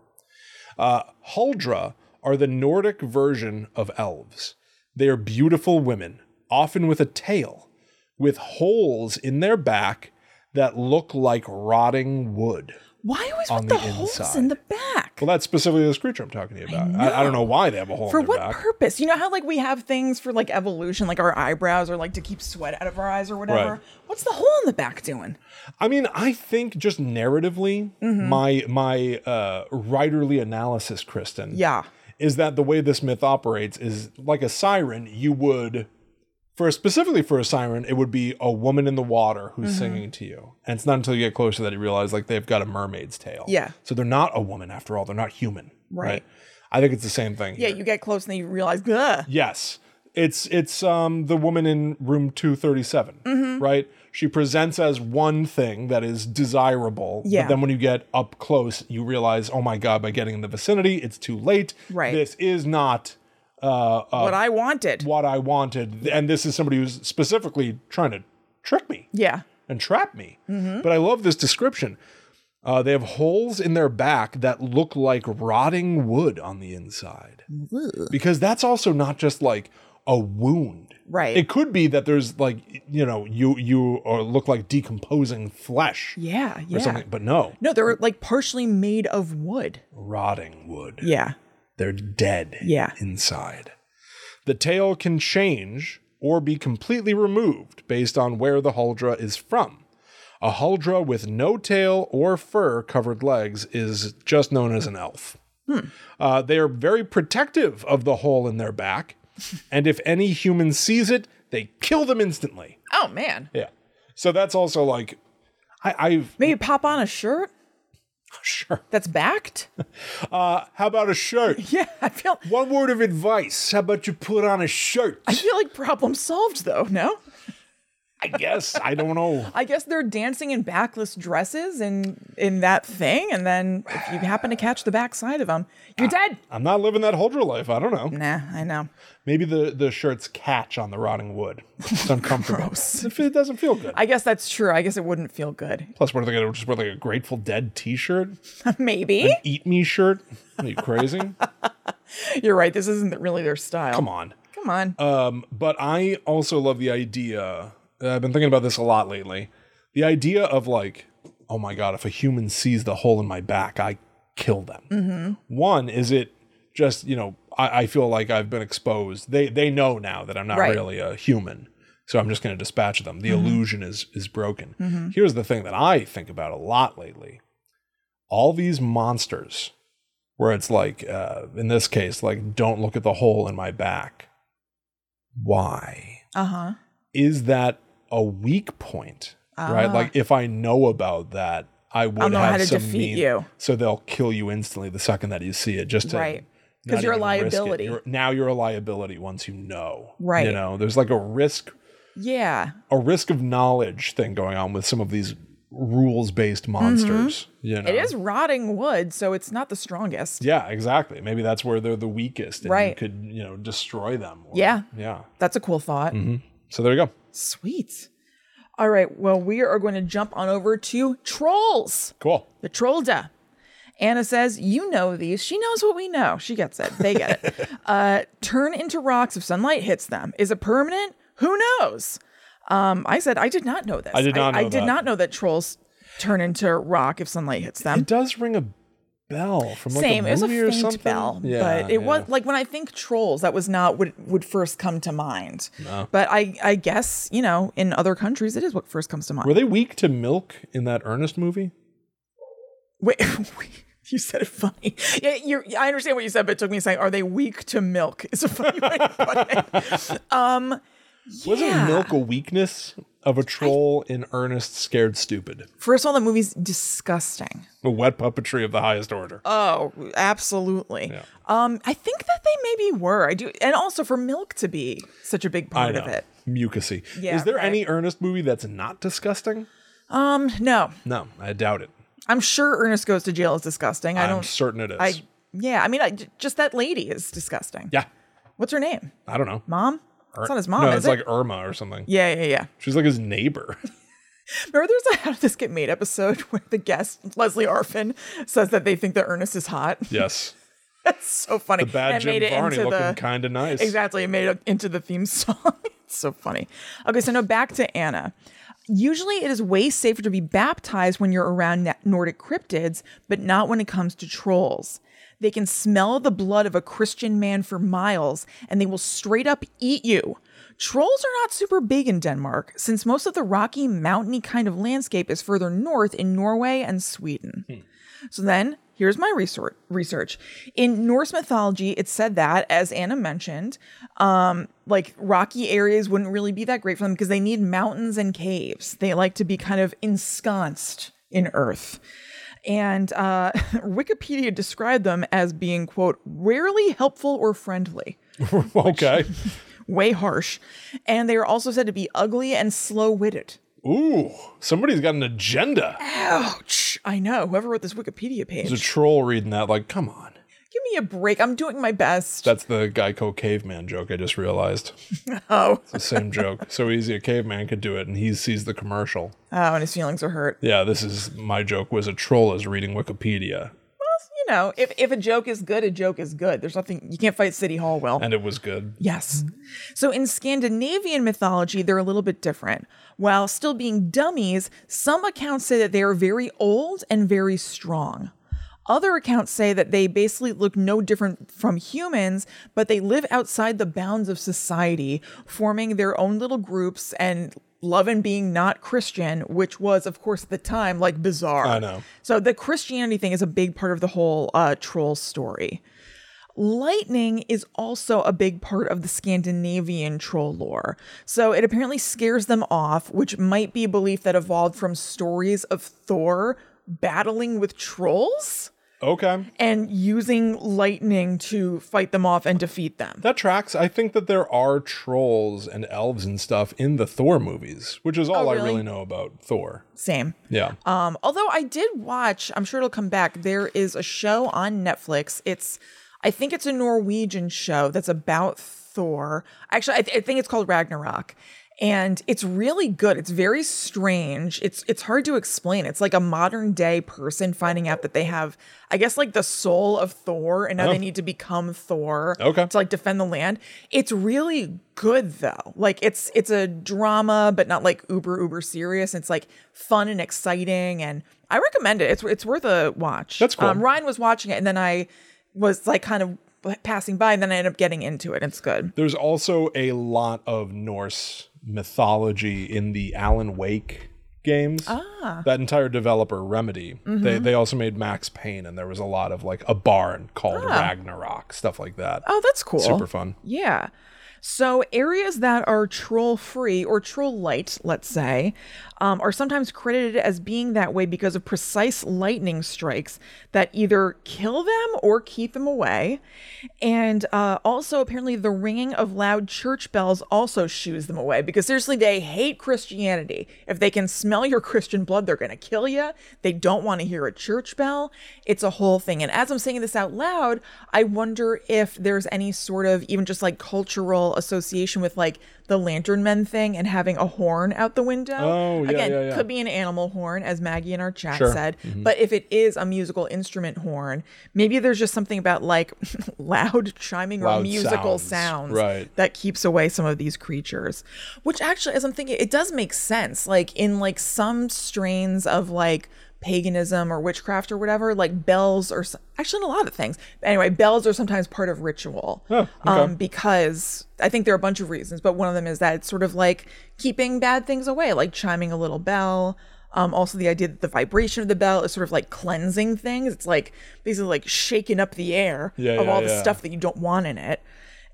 Uh, Huldra are the Nordic version of elves. They are beautiful women, often with a tail, with holes in their back that look like rotting wood. Why always on with the, the holes inside. in the back? Well, that's specifically this creature I'm talking to you about. I, I don't know why they have a hole For in their what back. purpose? You know how like we have things for like evolution, like our eyebrows or like to keep sweat out of our eyes or whatever? Right. What's the hole in the back doing? I mean, I think just narratively, Mm-hmm. my my uh, writerly analysis, Kristen, Yeah. is that the way this myth operates is like a siren. You would, for specifically for a siren, it would be a woman in the water who's Mm-hmm. singing to you, and it's not until you get closer that you realize like they've got a mermaid's tail. Yeah. So they're not a woman after all. They're not human. Right. Right. I think it's the same thing. Yeah, here. you get close and then you realize, ugh. Yes. It's it's um the woman in room two thirty-seven, Mm-hmm. right? She presents as one thing that is desirable. Yeah. But then when you get up close, you realize, oh my God, by getting in the vicinity, it's too late. Right. This is not uh, uh What I wanted. what I wanted. And this is somebody who's specifically trying to trick me Yeah. and trap me. Mm-hmm. But I love this description. Uh, they have holes in their back that look like rotting wood on the inside. Because that's also not just like a wound. Right. It could be that there's like, you know, you you or look like decomposing flesh Yeah, or yeah. something. But no, No, they're like partially made of wood. rotting wood. Yeah. They're dead Yeah. inside. The tail can change or be completely removed based on where the Huldra is from. A Huldra with no tail or fur-covered legs is just known as an elf. Hmm. Uh, they are very protective of the hole in their back, and if any human sees it, they kill them instantly. Oh man. Yeah. So that's also like, I, I've Maybe pop on a shirt sure. that's backed. Uh, how about a shirt? Yeah, I feel One word of advice. How about you put on a shirt? I feel like problem solved though, no? I guess. I don't know. I guess they're dancing in backless dresses and in that thing, and then if you happen to catch the backside of them, you're dead. I'm not living that Huldra life. I don't know. Nah, I know. Maybe the, the shirts catch on the rotting wood. It's uncomfortable. It it doesn't feel good. I guess that's true. I guess it wouldn't feel good. Plus, what are they going to just wear like a Grateful Dead t-shirt? Maybe. Eat Me shirt? Are you crazy? You're right. This isn't really their style. Come on. Come on. Um, but I also love the idea. uh, I've been thinking about this a lot lately. The idea of like, oh my God, if a human sees the hole in my back, I kill them. Mm-hmm. One, is it just, you know, I, I feel like I've been exposed. They they know now that I'm not Right. really a human. So I'm just going to dispatch them. The Mm-hmm. illusion is is broken. Here's the thing that I think about a lot lately. All these monsters where it's like, uh, in this case, like, don't look at the hole in my back. Why? Uh-huh. Is that a weak point? Right? Ah. Like, if I know about that, I would I'll know have how to some defeat mean- you. So they'll kill you instantly the second that you see it. Just to Right. not 'Cause you're a even risk it. liability. You're- now you're a liability once you know. Right. You know, there's like a risk, Yeah. a risk of knowledge thing going on with some of these rules-based monsters. You know? Mm-hmm. It is rotting wood, so it's not the strongest. Yeah, exactly. Maybe that's where they're the weakest, and you Right. could, you know, destroy them. or- Yeah. Yeah. That's a cool thought. So there you go. Sweet. All right. Well, we are going to jump on over to trolls. Cool. The Trollda. Anna says, you know these. She knows what we know. She gets it. They get it. uh, turn into rocks if sunlight hits them. Is it permanent? Who knows? Um, I said, I did not know this. I did not I, know did that. not know that trolls turn into rock if sunlight hits them. It does ring a bell from like Same. a It was a movie or faint something. bell, Yeah, but it yeah. was like when I think trolls, that was not what would first come to mind. No. But I, I guess, you know, in other countries, it is what first comes to mind. Were they weak to milk in that Ernest movie? Wait, you said it funny. Yeah, you I understand what you said, but it took me a second. Are they weak to milk? It's a funny way to put it. Um, Wasn't yeah. milk a weakness of a troll in Ernest Scared Stupid? First of all, the movie's disgusting. A wet puppetry of the highest order. Oh, absolutely. Yeah. Um, I think that they maybe were. I do, and also for milk to be such a big I part know. of it. Mucusy. Yeah, Is there right. any Ernest movie that's not disgusting? Um, no, No, I doubt it. I'm sure Ernest Goes to Jail is disgusting. I I'm don't. certain it is. I Yeah, I mean, I, j- just that lady is disgusting. Yeah. What's her name? I don't know. Mom? It's not his mom, No, is it's it? like Irma or something. Yeah, yeah, yeah. She's like his neighbor. Remember there's a How Did This Get Made episode where the guest, Leslie Arfin, says that they think that Ernest is hot? Yes. That's so funny. The bad And it Jim made it Varney into looking the- kind of nice. Exactly. It made it into the theme song. It's so funny. Okay, so now back to Anna. Usually it is way safer to be baptized when you're around Na- Nordic cryptids, but not when it comes to trolls. They can smell the blood of a Christian man for miles, and they will straight up eat you. Trolls are not super big in Denmark, since most of the rocky, mountainy kind of landscape is further north in Norway and Sweden. Hmm. So then, here's my resor- research. In Norse mythology, it said that, as Anna mentioned, um, like rocky areas wouldn't really be that great for them because they need mountains and caves. They like to be kind of ensconced in earth. And uh, Wikipedia described them as being, quote, rarely helpful or friendly. Okay. Way harsh. And they are also said to be ugly and slow-witted. Ooh, somebody's got an agenda. Ouch. I know. Whoever wrote this Wikipedia page. There's a troll reading that like, come on. Give me a break. I'm doing my best. That's the Geico caveman joke I just realized. Oh. It's the same joke. So easy a caveman could do it, and he sees the commercial. Oh, and his feelings are hurt. Yeah, this is my joke was a troll is reading Wikipedia. You know, if, if a joke is good, a joke is good. There's nothing, you can't fight City Hall well. And it was good. Yes. So in Scandinavian mythology, they're a little bit different. While still being dummies, some accounts say that they are very old and very strong. Other accounts say that they basically look no different from humans, but they live outside the bounds of society, forming their own little groups and loving being not Christian, which was, of course, at the time, like bizarre. I know. So the Christianity thing is a big part of the whole uh, troll story. Lightning is also a big part of the Scandinavian troll lore. So it apparently scares them off, which might be a belief that evolved from stories of Thor battling with trolls. Okay. And using lightning to fight them off and defeat them. That tracks. I think that there are trolls and elves and stuff in the Thor movies, which is all Oh, I really? really know about Thor. Same. Yeah. Um, although I did watch, I'm sure it'll come back. There is a show on Netflix. It's, I think it's a Norwegian show that's about Thor. Actually, I, th- I think it's called Ragnarok. And it's really good. It's very strange. It's it's hard to explain. It's like a modern day person finding out that they have, I guess, like the soul of Thor, and now Oh. they need to become Thor Okay. to like defend the land. It's really good though. Like it's it's a drama, but not like uber uber serious. It's like fun and exciting, and I recommend it. It's it's worth a watch. That's cool. Um, Ryan was watching it, and then I was like kind of passing by, and then I ended up getting into it. It's good. There's also a lot of Norse mythology in the Alan Wake games. Ah. That entire developer, Remedy, Mm-hmm. they they also made Max Payne, and there was a lot of like a barn called Ah. Ragnarok, stuff like that. Oh, that's cool. Super fun. Yeah. So areas that are troll free or troll light, let's say, um, are sometimes credited as being that way because of precise lightning strikes that either kill them or keep them away. And uh, also, apparently, the ringing of loud church bells also shoos them away because seriously, they hate Christianity. If they can smell your Christian blood, they're going to kill you. They don't want to hear a church bell. It's a whole thing. And as I'm saying this out loud, I wonder if there's any sort of even just like cultural association with like the Lantern Men thing and having a horn out the window. Oh, yeah, Again, yeah, yeah. could be an animal horn, as Maggie in our chat Sure. said. Mhm. But if it is a musical instrument horn, maybe there's just something about like loud chiming or Loud musical sounds. sounds, Right. that keeps away some of these creatures. Which actually, as I'm thinking, it does make sense. Like in like some strains of like paganism or witchcraft or whatever, like bells or s- actually in a lot of things. Anyway, bells are sometimes part of ritual. Oh, okay. um, because I think there are a bunch of reasons, but one of them is that it's sort of like keeping bad things away, like chiming a little bell. Um, also the idea that the vibration of the bell is sort of like cleansing things. It's like basically like shaking up the air Yeah, of yeah, all the yeah. stuff that you don't want in it.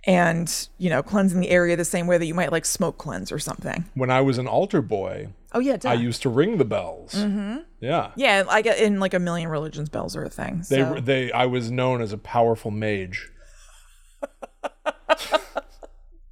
And, you know, cleansing the area the same way that you might like smoke cleanse or something. When I was an altar boy, Oh yeah, duh. I used to ring the bells. Mhm. Yeah. Yeah, like in like a million religions, bells are a thing. They So. they I was known as a powerful mage.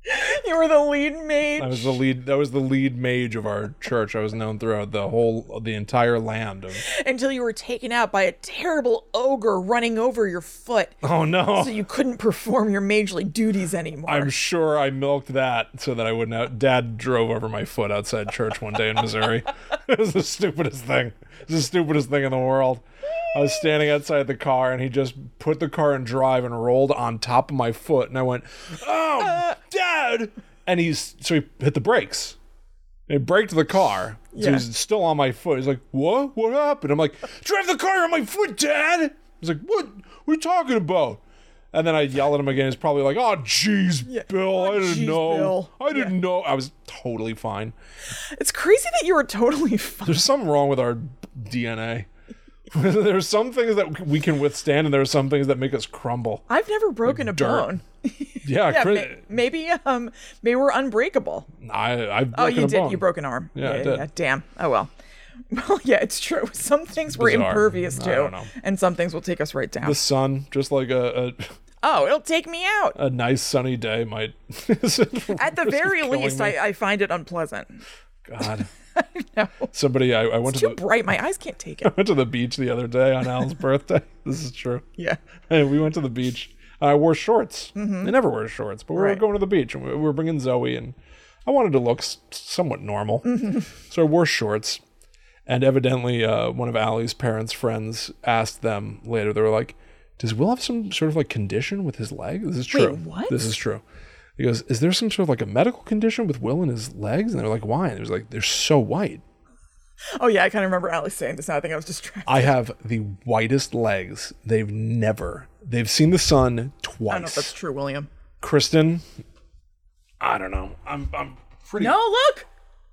You were the lead mage. I was the lead. That was the lead mage of our church. I was known throughout the whole, the entire land of. Until you were taken out by a terrible ogre running over your foot. Oh no! So you couldn't perform your magely duties anymore. I'm sure I milked that so that I wouldn't. Out- Dad drove over my foot outside church one day in Missouri. It was the stupidest thing. It was the stupidest thing in the world. I was standing outside the car and he just put the car in drive and rolled on top of my foot, and I went, "Oh, uh, Dad!" And he's so he hit the brakes. And he braked the car. So Yeah. he's still on my foot. He's like, "What? What happened?" I'm like, "Drive the car on my foot, Dad!" He's like, "What? What are you talking about?" And then I yell at him again. He's probably like, "Oh, jeez, Yeah. Bill, Oh, I didn't jeez, know. Bill." I didn't Yeah. know." I was totally fine. It's crazy that you were totally fine. There's something wrong with our D N A. There's some things that we can withstand, and there are some things that make us crumble. I've never broken a dirt. bone. Yeah, Yeah, Chris- may- maybe um, maybe we're unbreakable. I, I've Oh, broken you a did. bone. You broke an arm. Yeah, I did. Damn. Oh well. Well, yeah, it's true. Some things we're bizarre. impervious I to, don't know. and some things will take us right down. The sun, just like a, a Oh, it'll take me out. a nice sunny day, might. At the very killing least, me. I, I find it unpleasant. God. No, Somebody, I, I went it's to too the bright. My eyes can't take it. went to the beach the other day on Alan's birthday. This is true. Yeah. And we went to the beach. I wore shorts. I never wear shorts, but we were Right. going to the beach and we we were bringing Zoe, and I wanted to look s- somewhat normal. So I wore shorts. And evidently, uh, one of Allie's parents' friends asked them later, they were like, "Does Will have some sort of like condition with his leg?" This is true. what? This is true. He goes, "Is there some sort of like a medical condition with Will and his legs?" And they're like, "Why?" And he was like, "They're so white. Oh yeah, I kind of remember Alice saying this. Now I think I was distracted. I have the whitest legs. They've never, they've seen the sun I don't know if twice." that's true, William. Kristen, I don't know. I'm, I'm pretty, No, look.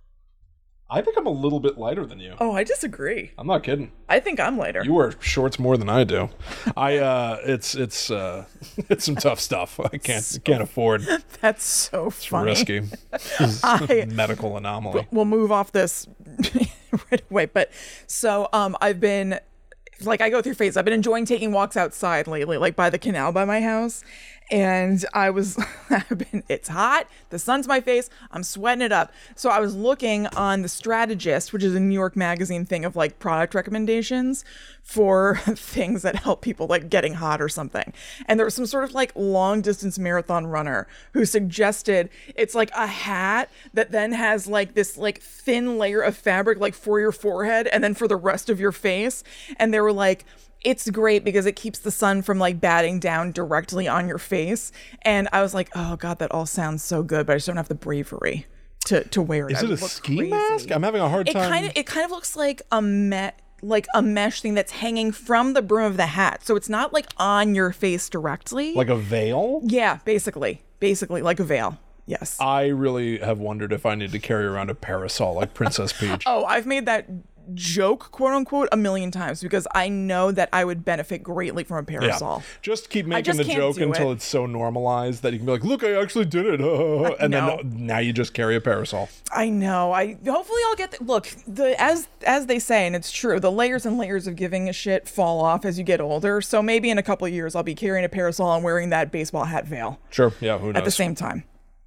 I think I'm a little bit lighter than you. Oh, I disagree. I'm not kidding. I think I'm later. You wear shorts more than I do. I uh it's it's uh it's some tough stuff. I can't can't afford. It's That's so funny. risky. This is I- a medical anomaly. We'll move off this right away. But so um, I've been like I go through phases. I've been enjoying taking walks outside lately, like by the canal by my house. And I was, I've been, it's hot. The sun's my face. I'm sweating it up. So I was looking on The Strategist, which is a New York Magazine thing of like product recommendations for things that help people like getting hot or something. And there was some sort of like long distance marathon runner who suggested it's like a hat that then has like this like thin layer of fabric like for your forehead and then for the rest of your face. And they were like, it's great because it keeps the sun from like batting down directly on your face. And I was like, oh God, that all sounds so good, but I just don't have the bravery to, to wear it. Is I it a would look ski crazy. mask? I'm having a hard It time. kind of it kind of looks like a me- like a mesh thing that's hanging from the brim of the hat. So it's not like on your face directly. Like a veil? Yeah, basically. Basically like a veil. Yes. I really have wondered if I need to carry around a parasol like Princess Peach. Oh, I've made that joke, quote unquote, a million times because I know that I would benefit greatly from a parasol. Just keep making just the can't joke do until it. it's so normalized that you can be like, look, I actually did it. and know. then now you just carry a parasol. I know. I hopefully I'll get the look. The as as they say, and it's true, the layers and layers of giving a shit fall off as you get older. So maybe in a couple of years I'll be carrying a parasol and wearing that baseball hat veil Sure. Yeah, who knows? at the same time.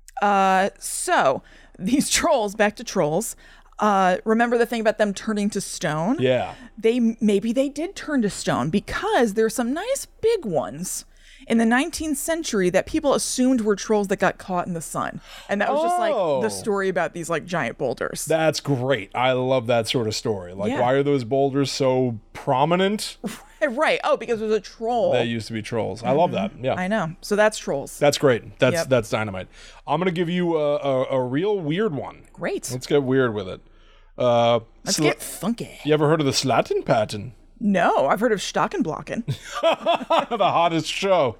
Uh, so these trolls, back to trolls. Uh, remember the thing about them turning to stone? Yeah. They maybe they did turn to stone because there's some nice big ones in the nineteenth century that people assumed were trolls that got caught in the sun. And that was just like Oh. the story about these like giant boulders. That's great. I love that sort of story. Like, Yeah. why are those boulders so prominent? Right. Oh, because it was a troll. They used to be trolls. I love that. Yeah. I know. So that's trolls. That's great. That's Yep. that's dynamite. I'm gonna give you a, a, a real weird one. Great. Let's get weird with it. Uh, Let's sla- get funky. you ever heard of the Slatin pattern? No, I've heard of Stockenblocken. The hottest show.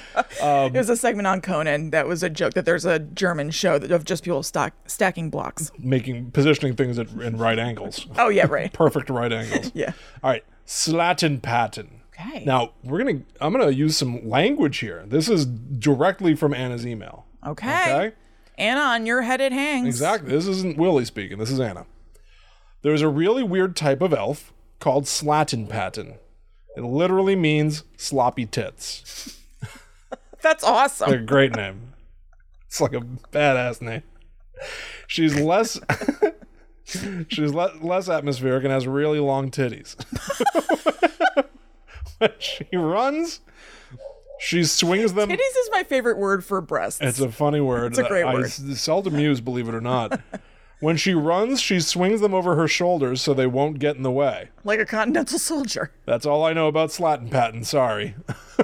It was a segment on Conan that was a joke that there's a German show that of just people stock, stacking blocks. Making positioning things at, in right angles. Oh, yeah, right. Perfect right angles. Yeah. All right. Slatin pattern. Okay. Now we're gonna. I'm gonna use some language here. This is directly from Anna's email. Okay. Okay. Anna, on your head it hangs. Exactly. This isn't Willie speaking. This is Anna. There's a really weird type of elf called Slatin pattern. It literally means sloppy tits. That's awesome. A great name. It's like a badass name. She's less she's le- less atmospheric and has really long titties. When she runs, she swings them. Titties is my favorite word for breasts. It's a funny word. It's a great I, word. I seldom use, believe it or not. When she runs, she swings them over her shoulders so they won't get in the way. Like a continental soldier. That's all I know about Slatin Patton. Sorry.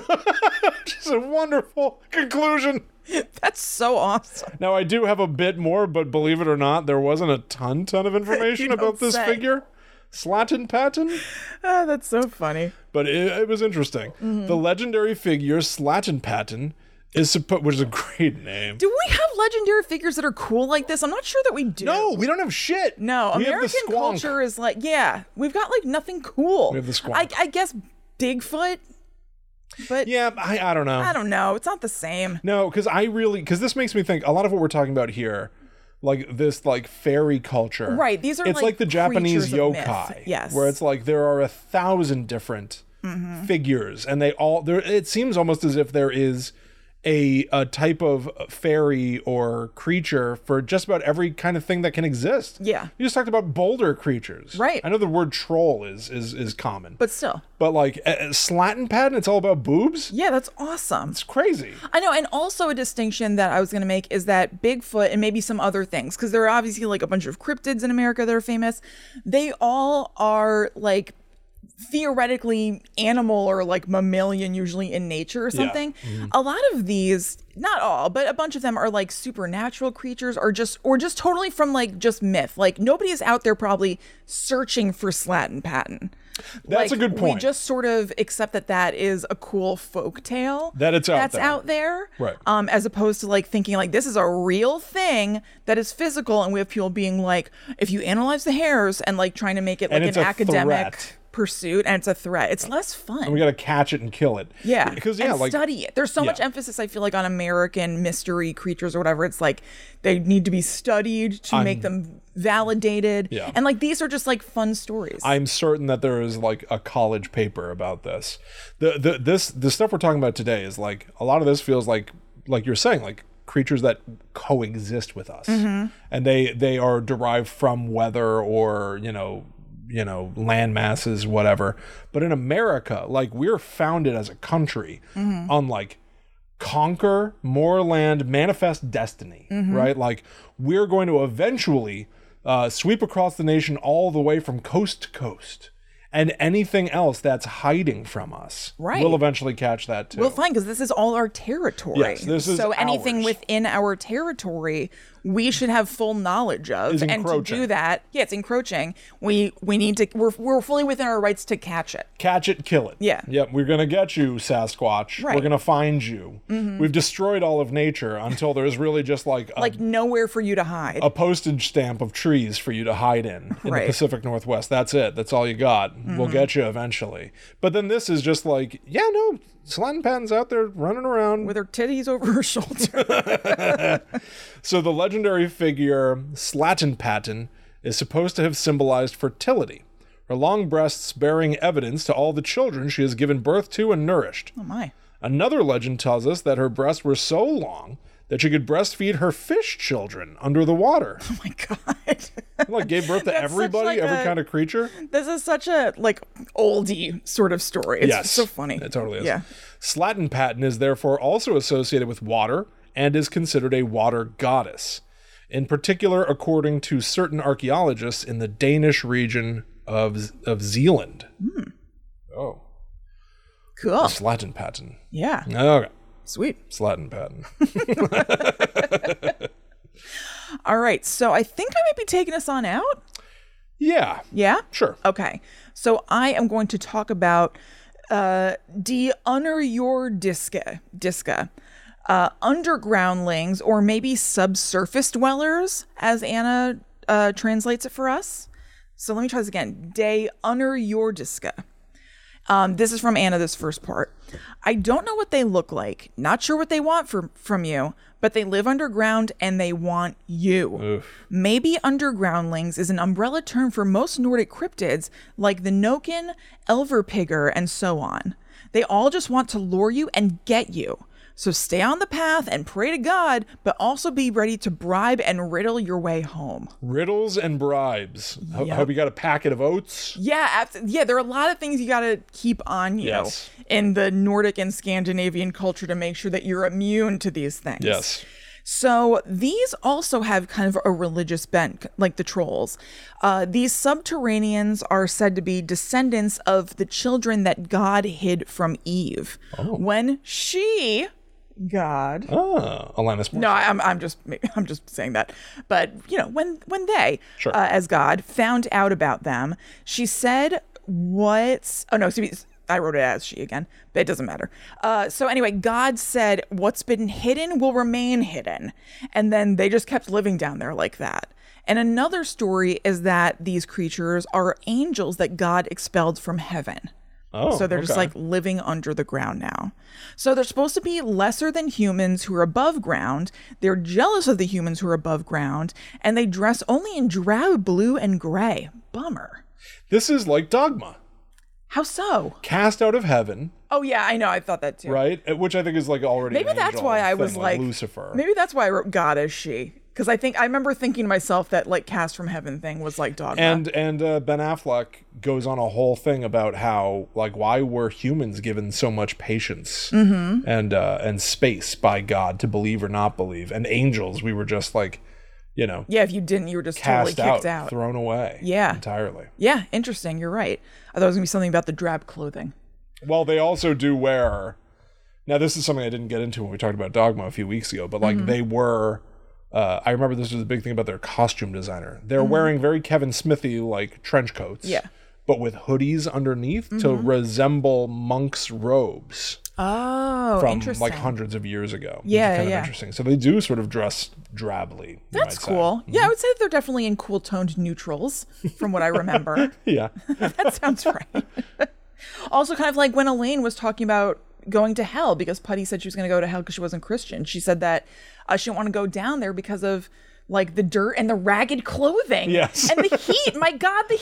Just a wonderful conclusion. That's so awesome. Now, I do have a bit more, but believe it or not, there wasn't a ton, ton of information You don't about this say. figure. Slatin Patton? Ah, that's so funny. But it, it was interesting. Mm-hmm. The legendary figure Slatin Patton is supposed, which is a great name. Do we have legendary figures that are cool like this? I'm not sure that we do. No, we don't have shit. No, We have the American squonk. culture is like, yeah, we've got like nothing cool. We have the squonk. I, I guess Bigfoot, but Yeah, I, I don't know. I don't know. It's not the same. No, because I really, because this makes me think a lot of what we're talking about here, like this like fairy culture. Right, these are It's like like, the Japanese creatures of myth. yokai. Yes. Where it's like there are a thousand different Mm-hmm. figures and they all, there. It seems almost as if there is a a type of fairy or creature for just about every kind of thing that can exist. Yeah. You just talked about boulder creatures. Right. I know the word troll is is is common. But still. But like uh, Slatin Patton, it's all about boobs? Yeah, that's awesome. It's crazy. I know, and also a distinction that I was going to make is that Bigfoot and maybe some other things, because there are obviously like a bunch of cryptids in America that are famous. They all are like theoretically animal or like mammalian, usually in nature or something. Mm-hmm. A lot of these, not all, but a bunch of them are like supernatural creatures or just or just totally from like just myth. Like nobody is out there probably searching for Slatin Patton. That's Like, a good point. We just sort of accept that that is a cool folk tale That it's out that's there. out there, Right. Um, as opposed to like thinking like this is a real thing that is physical, and we have people being like, if you analyze the hairs and like trying to make it like And an it's a academic threat. pursuit, and it's a threat. It's less fun. And we got to catch it and kill it. Yeah, Because, yeah, and like. study it. There's so much yeah. emphasis, I feel like, on American mystery creatures or whatever. It's like they need to be studied to make them validated. Yeah. And like these are just like fun stories. I'm certain that there is like a college paper about this. The the this the stuff we're talking about today is like a lot of this feels like like you're saying like creatures that coexist with us, Mm-hmm. and they they are derived from weather or you know you know land masses, whatever. But in America, like we're founded as a country Mm-hmm. on like conquer more land, manifest destiny, Mm-hmm. right? Like we're going to eventually uh, sweep across the nation all the way from coast to coast, and anything else that's hiding from us, Right. we'll eventually catch that too. Well, fine, because this is all our territory. Yes, this is so anything ours. within our territory, we should have full knowledge of. Is And to encroaching. do that, yeah, it's encroaching. We we need to. We're we're fully within our rights to catch it. Catch it, kill it. Yeah. Yep, we're gonna get you, Sasquatch. We're Right. Mm-hmm. gonna find you. We've destroyed all of nature until there's really just like a, Like nowhere for you to hide. a postage stamp of trees for you to hide in in Right. Mm-hmm. the Pacific Northwest. That's it. That's all you got. We'll get you eventually. But then this is just like, yeah, no, Slatin Patton's out there running around. with her titties over her shoulder. So the legendary figure Slatin Patton is supposed to have symbolized fertility, her long breasts bearing evidence to all the children she has given birth to and nourished. Oh my. Another legend tells us that her breasts were so long that she could breastfeed her fish children under the water. Oh my god. Like gave birth to That's such everybody, like every a- kind of creature. This is such a like oldie sort of story. It's Yes. so funny. It totally is. Yeah. Slatin Patton is therefore also associated with water and is considered a water goddess, in particular according to certain archaeologists in the Danish region of, of Zealand. Hmm. Oh, Cool. Slatin Patton. Yeah. Okay, Sweet. Slatin Patton. All right. So I think I might be taking us on out. Yeah, Yeah? sure. Okay. So I am going to talk about uh Die Underjordiske, Diska. Uh, undergroundlings, or maybe subsurface dwellers, as Anna uh, translates it for us. So let me try this again. Die Underjordiske. Um, this is from Anna, this first part. I don't know what they look like, not sure what they want from, from you, but they live underground and they want you. Oof. Maybe undergroundlings is an umbrella term for most Nordic cryptids like the Noken, Elverpigger, and so on. They all just want to lure you and get you. So stay on the path and pray to God, but also be ready to bribe and riddle your way home. Riddles and bribes. Ho- Yep. Hope you got a packet of oats. Yeah, abs- yeah. There are a lot of things you got to keep on you Yes. in the Nordic and Scandinavian culture to make sure that you're immune to these things. Yes. So these also have kind of a religious bent, like the trolls. Uh, these subterraneans are said to be descendants of the children that God hid from Eve when she, God. Ah, Alanis Morissette. No, I'm I'm just I'm just saying that. But you know, when when they, Sure. uh, as God, found out about them, she said, "What's oh no, excuse me, I wrote it as she again, but it doesn't matter." Uh, so anyway, God said, "What's been hidden will remain hidden," and then they just kept living down there like that. And another story is that these creatures are angels that God expelled from heaven. Oh, So they're just okay. like living under the ground now. So they're supposed to be lesser than humans who are above ground. They're jealous of the humans who are above ground, and they dress only in drab blue and gray. Bummer. This is like Dogma. How so? Cast out of heaven, Oh yeah, I know. I thought that too. right? Uh, Which I think is like already Maybe an that's angel why I thing, was like, Lucifer. Maybe that's why I wrote God as she, because I think I remember thinking to myself that like cast from heaven thing was like Dogma. And and uh, Ben Affleck goes on a whole thing about how like why were humans given so much patience Mm-hmm. and uh, and space by God to believe or not believe, and angels we were just like, you know, yeah, if you didn't, you were just cast totally kicked out, out. thrown away, Yeah. entirely. Yeah, interesting. You're right. I thought it was gonna be something about the drab clothing. Well, they also do wear. Now, this is something I didn't get into when we talked about Dogma a few weeks ago, but like Mm-hmm. they were. Uh, I remember this was a big thing about their costume designer. They're Mm-hmm. wearing very Kevin Smithy like trench coats, Yeah. but with hoodies underneath to Mm-hmm. resemble monks' robes Oh, from interesting. like hundreds of years ago. which is Yeah, kind yeah. of interesting. So they do sort of dress drably. you That's might say. cool. Yeah, I would say that they're definitely in cool toned neutrals, from what I remember. Yeah, That sounds right. Also, kind of like when Elaine was talking about going to hell because Putty said she was going to go to hell because she wasn't Christian. She said that uh, she didn't want to go down there because of like the dirt and the ragged clothing. Yes. And the heat. My God, the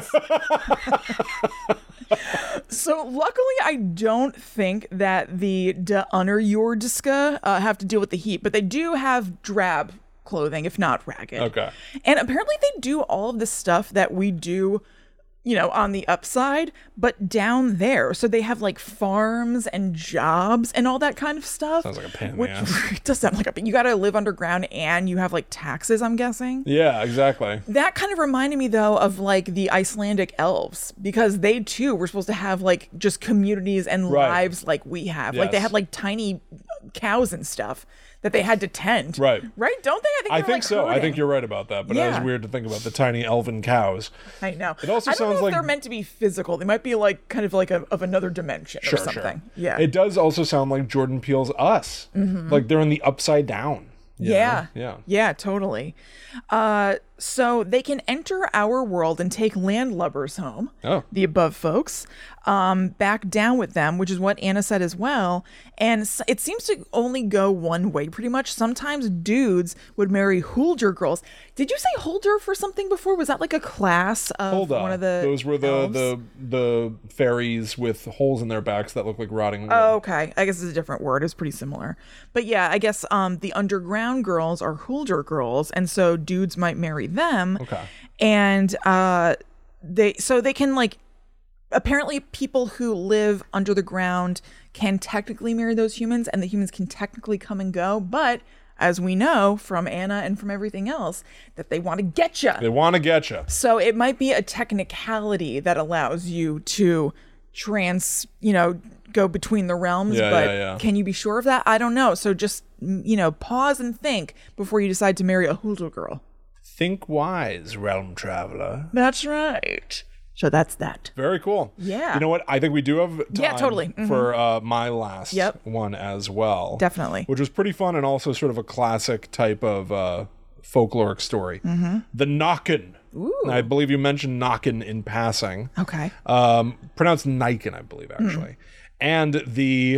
heat. So luckily, I don't think that the De Underjordiske uh, have to deal with the heat, but they do have drab clothing, if not ragged. okay. And apparently they do all of the stuff that we do, you know, on the upside, but down there. So they have like farms and jobs and all that kind of stuff. Sounds like a pain in the Which ass. it does sound like a, you got to live underground and you have like taxes, I'm guessing. Yeah, exactly. That kind of reminded me though of like the Icelandic elves because they too were supposed to have like just communities and Right. lives like we have. Like they Yes. had like tiny cows and stuff that they had to tend. Right. Right? Don't they? I think, I they're, think like, so. I herding. think you're right about that. But it was Yeah. weird to think about the tiny elven cows. I know. It also I don't sounds know if like- they're meant to be physical. They might be like kind of like a, of another dimension Sure, or something. sure. Yeah. It does also sound like Jordan Peele's Us. Like they're in the upside down. you yeah. know? Yeah. Yeah, totally. Uh, so they can enter our world and take landlubbers home. Oh. The above folks. Um, back down with them, which is what Anna said as well. And s- it seems to only go one way pretty much. Sometimes dudes would marry Hulder girls. Did you say Hulder for something before? Was that like a class of Hold on. one of the Those were the, elves? the the fairies with holes in their backs that look like rotting wood. Oh, okay. I guess it's a different word. It's pretty similar. But yeah, I guess um, the underground girls are Hulder girls, and so dudes might marry them. Okay. And uh, they so they can like apparently people who live under the ground can technically marry those humans, and the humans can technically come and go. But as we know from Anna and from everything else, that they want to get you. They want to get you. So it might be a technicality that allows you to trans, you know, go between the realms. Yeah, but yeah, yeah. can you be sure of that? I don't know. So just, mm, you know, pause and think before you decide to marry a Hulder girl. Think wise, realm traveler. That's right. So that's that. Very cool. Yeah. You know what? I think we do have time Yeah, totally. Mhm. for uh, my last Yep. one as well. Definitely. Which was pretty fun and also sort of a classic type of uh, folkloric story. Mm-hmm. The Knockin'. Ooh. I believe you mentioned Knockin' in passing. Okay. Um, pronounced Niken, I believe, actually. And the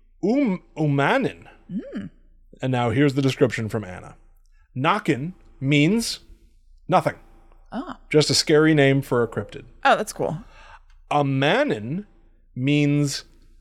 um, Umanin. And now here's the description from Anna. Knockin' means nothing. Oh. Just a scary name for a cryptid. Oh, that's cool. Amanin means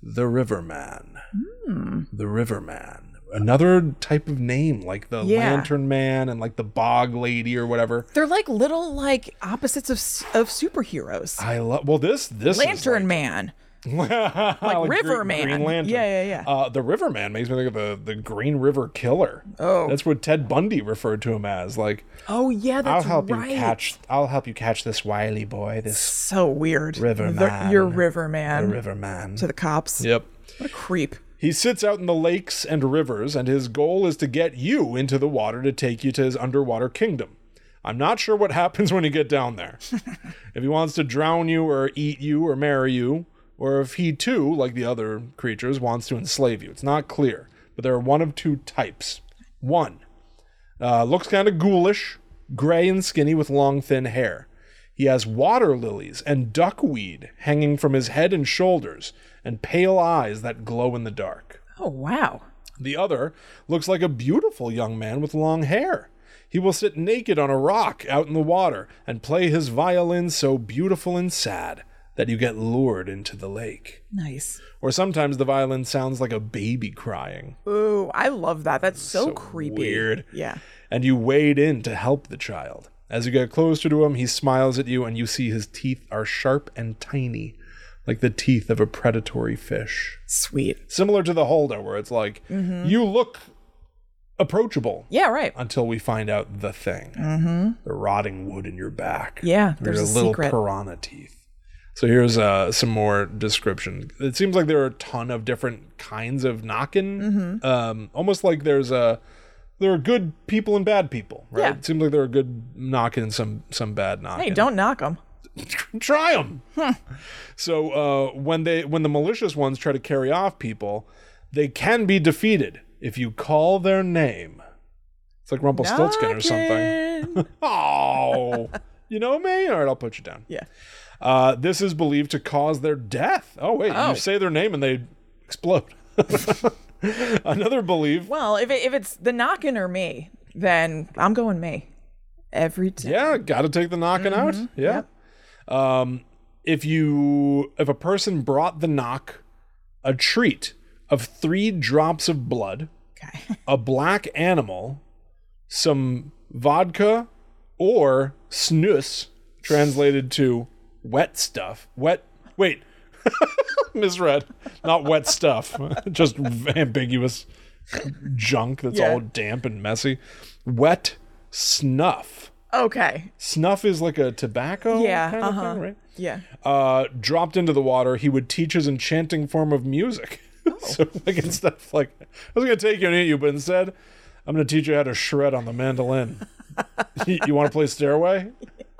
the Riverman. Hmm. The Riverman. Another type of name, like the Yeah. Lantern Man and like the Bog Lady or whatever. They're like little like opposites of s- of superheroes. I love. Well, this this Lantern is Man, like, like River Green, Man. Green Lantern. Yeah, yeah, yeah. Uh, the Riverman makes me think of the the Green River Killer. Oh. That's what Ted Bundy referred to him as. Like, Oh yeah, I'll that's help right. you catch. I'll help you catch this wily boy. This So weird. River The- Man. Your River Man. the Riverman. To the cops. Yep. What a creep. He sits out in the lakes and rivers, and his goal is to get you into the water to take you to his underwater kingdom. I'm not sure what happens when you get down there. If he wants to drown you or eat you or marry you, or if he too, like the other creatures, wants to enslave you. It's not clear, but there are one of two types. One, uh, looks kind of ghoulish, gray and skinny with long thin hair. He has water lilies and duckweed hanging from his head and shoulders, and pale eyes that glow in the dark. Oh wow. The other looks like a beautiful young man with long hair. He will sit naked on a rock out in the water and play his violin so beautiful and sad that you get lured into the lake. Nice. Or sometimes the violin sounds like a baby crying. Ooh, I love that. That's so, So creepy. weird. Yeah. And you wade in to help the child. As you get closer to him, he smiles at you and you see his teeth are sharp and tiny, like the teeth of a predatory fish. Sweet. Similar to the Holdo, where it's like, Mm-hmm. you look approachable Yeah, right. until we find out the thing. Mm-hmm. The rotting wood in your back. Yeah, Or there's your a little secret. piranha teeth. So here's uh, some more description. It seems like there are a ton of different kinds of knocking. Mm-hmm. Um, almost like there's a there are good people and bad people, right? Yeah. It seems like there are good knocking and some some bad knocking. Hey, don't knock them. Try them. So uh, when they when the malicious ones try to carry off people, they can be defeated if you call their name. It's like Rumpelstiltskin or something. Oh, you know me? All right, I'll put you down. Yeah. Uh, this is believed to cause their death. Oh wait, Oh. you say their name and they explode. Another belief. Well, if it, if it's the knocking or me, then I'm going me every time. Yeah, got to take the knocking out. Mm-hmm. Yeah. Um, if you if a person brought the knock a treat of three drops of blood, Okay. a black animal, some vodka, or snus, translated to wet stuff. Wet. Wait. Misread. Not wet stuff. Just ambiguous junk that's Yeah. all damp and messy. Wet snuff. Okay. Snuff is like a tobacco Yeah, kind of uh-huh. thing, right? Yeah. Uh, dropped into the water, he would teach his enchanting form of music. So like instead of like, I was going to take you and eat you, but instead, I'm going to teach you how to shred on the mandolin. you you want to play Stairway?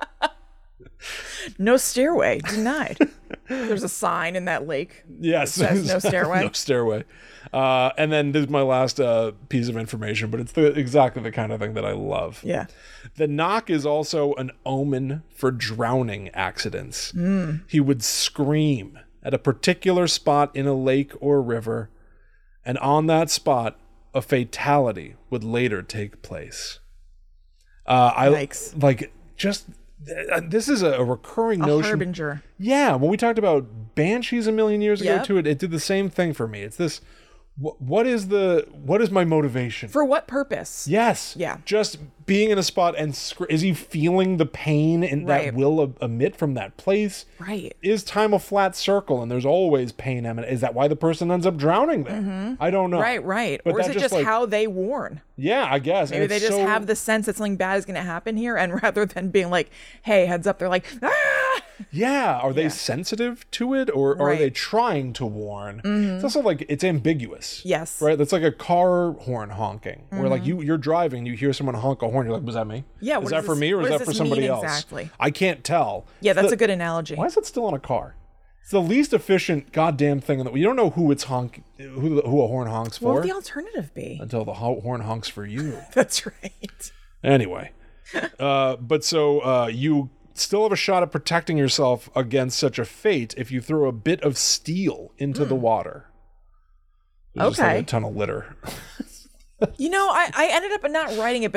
No stairway. Denied. There's a sign in that lake. Yes. says no stairway. No stairway. Uh, and then this is my last uh, piece of information, but it's the, exactly the kind of thing that I love. Yeah. The knock is also an omen for drowning accidents. Mm. He would scream at a particular spot in a lake or river, and on that spot, a fatality would later take place. Uh, I Yikes. like just uh, this is a, a recurring A notion. harbinger. Yeah, when we talked about banshees a million years ago Yep. too, it, it did the same thing for me. It's this. Wh- what is the what is my motivation? For what purpose? Yes. Yeah. Just being in a spot and scr- is he feeling the pain and Right. that will e- emit from that place? Right. Is time a flat circle and there's always pain emanate? Is that why the person ends up drowning there? I don't know. Right, right. But Or is that it just like- how they warn? Yeah, I guess. And Maybe they it's just so- have the sense that something bad is going to happen here, and rather than being like, "Hey, heads up," they're like, "Ah!" Yeah. Are they Yeah. sensitive to it, or, or are Right. Mm-hmm. they trying to warn? It's also like it's ambiguous. Yes. Right. That's like a car horn honking, where like you you're driving, you hear someone honk a horn, you're like, was that me? Yeah, Is what that does for this- me or what is does that for this somebody mean else? exactly? I can't tell. Yeah, that's The- a good analogy. Why is it still on a car? It's the least efficient goddamn thing in the. You don't know who it's honk, who the, who a horn honks What for would the alternative be? until the ho- horn honks for you. That's right. Anyway, uh, but so uh, you still have a shot at protecting yourself against such a fate if you throw a bit of steel into the water. There's just like Okay. a ton of litter. You know, I, I ended up not writing it, but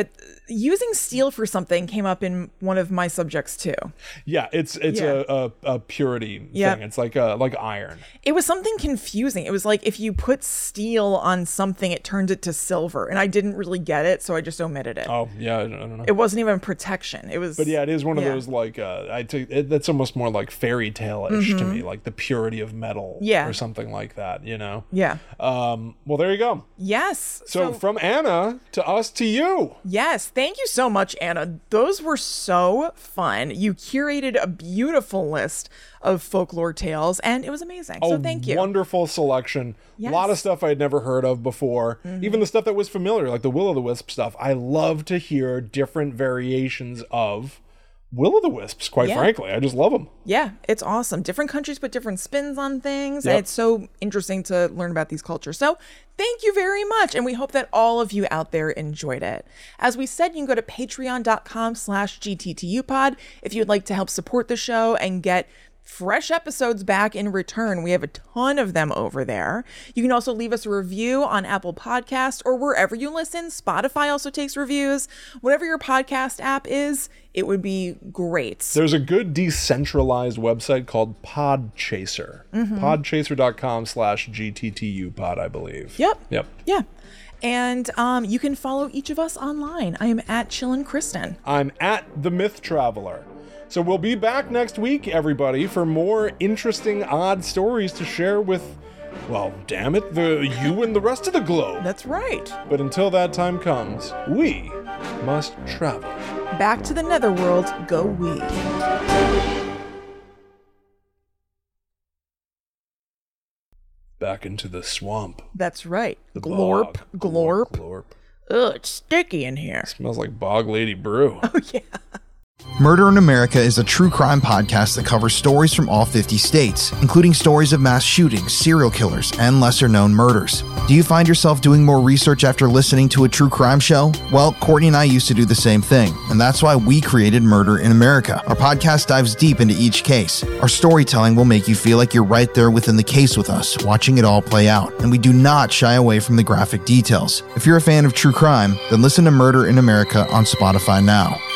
using steel for something came up in one of my subjects too. Yeah, it's it's Yeah. A, a, a purity Yep. thing. It's like a, like iron. It was something confusing. It was like if you put steel on something, it turns it to silver. And I didn't really get it, so I just omitted it. Oh, yeah, I don't, I don't know. It wasn't even protection. It was. But yeah, it is one of yeah. those like uh, I take it, that's almost more like fairy tale-ish to me, like the purity of metal, Mm-hmm. Yeah. or something like that. You know. Yeah. Um. Well, there you go. Yes. So, from Anna to us to you. Yes, thank you so much, Anna. Those were so fun. You curated a beautiful list of folklore tales, and it was amazing. So thank you. Wonderful selection. A lot of Yes. stuff I had never heard of before. Mm-hmm. Even the stuff that was familiar, like the Will-o'-the-Wisp stuff. I love to hear different variations of Will-o'-the-Wisps, quite Yeah. frankly. I just love them. Yeah, it's awesome. Different countries put different spins on things, Yep. and it's so interesting to learn about these cultures. So thank you very much, and we hope that all of you out there enjoyed it. As we said, you can go to patreon.com slash gttupod if you'd like to help support the show and get fresh episodes back in return. We have a ton of them over there. You can also leave us a review on Apple Podcasts or wherever you listen. Spotify also takes reviews. Whatever your podcast app is, it would be great. There's a good decentralized website called Podchaser. Mm-hmm. Podchaser.com slash GTTUpod, I believe. Yep. Yep. Yeah. And um, you can follow each of us online. I am at Chillin' Kristen. I'm at The Myth Traveler. So we'll be back next week, everybody, for more interesting, odd stories to share with, well, damn it, the you and the rest of the globe. That's right. But until that time comes, we must travel. Back to the netherworld, go we. Back into the swamp. That's right. The glorp, bog. glorp. Glorp. Ugh, it's sticky in here. Smells like Bog Lady Brew. Oh, yeah. Murder in America is a true crime podcast that covers stories from all fifty states, including stories of mass shootings, serial killers, and lesser-known murders. Do you find yourself doing more research after listening to a true crime show? Well, Courtney and I used to do the same thing, and that's why we created Murder in America. Our podcast dives deep into each case. Our storytelling will make you feel like you're right there within the case with us, watching it all play out, and we do not shy away from the graphic details. If you're a fan of true crime, then listen to Murder in America on Spotify now.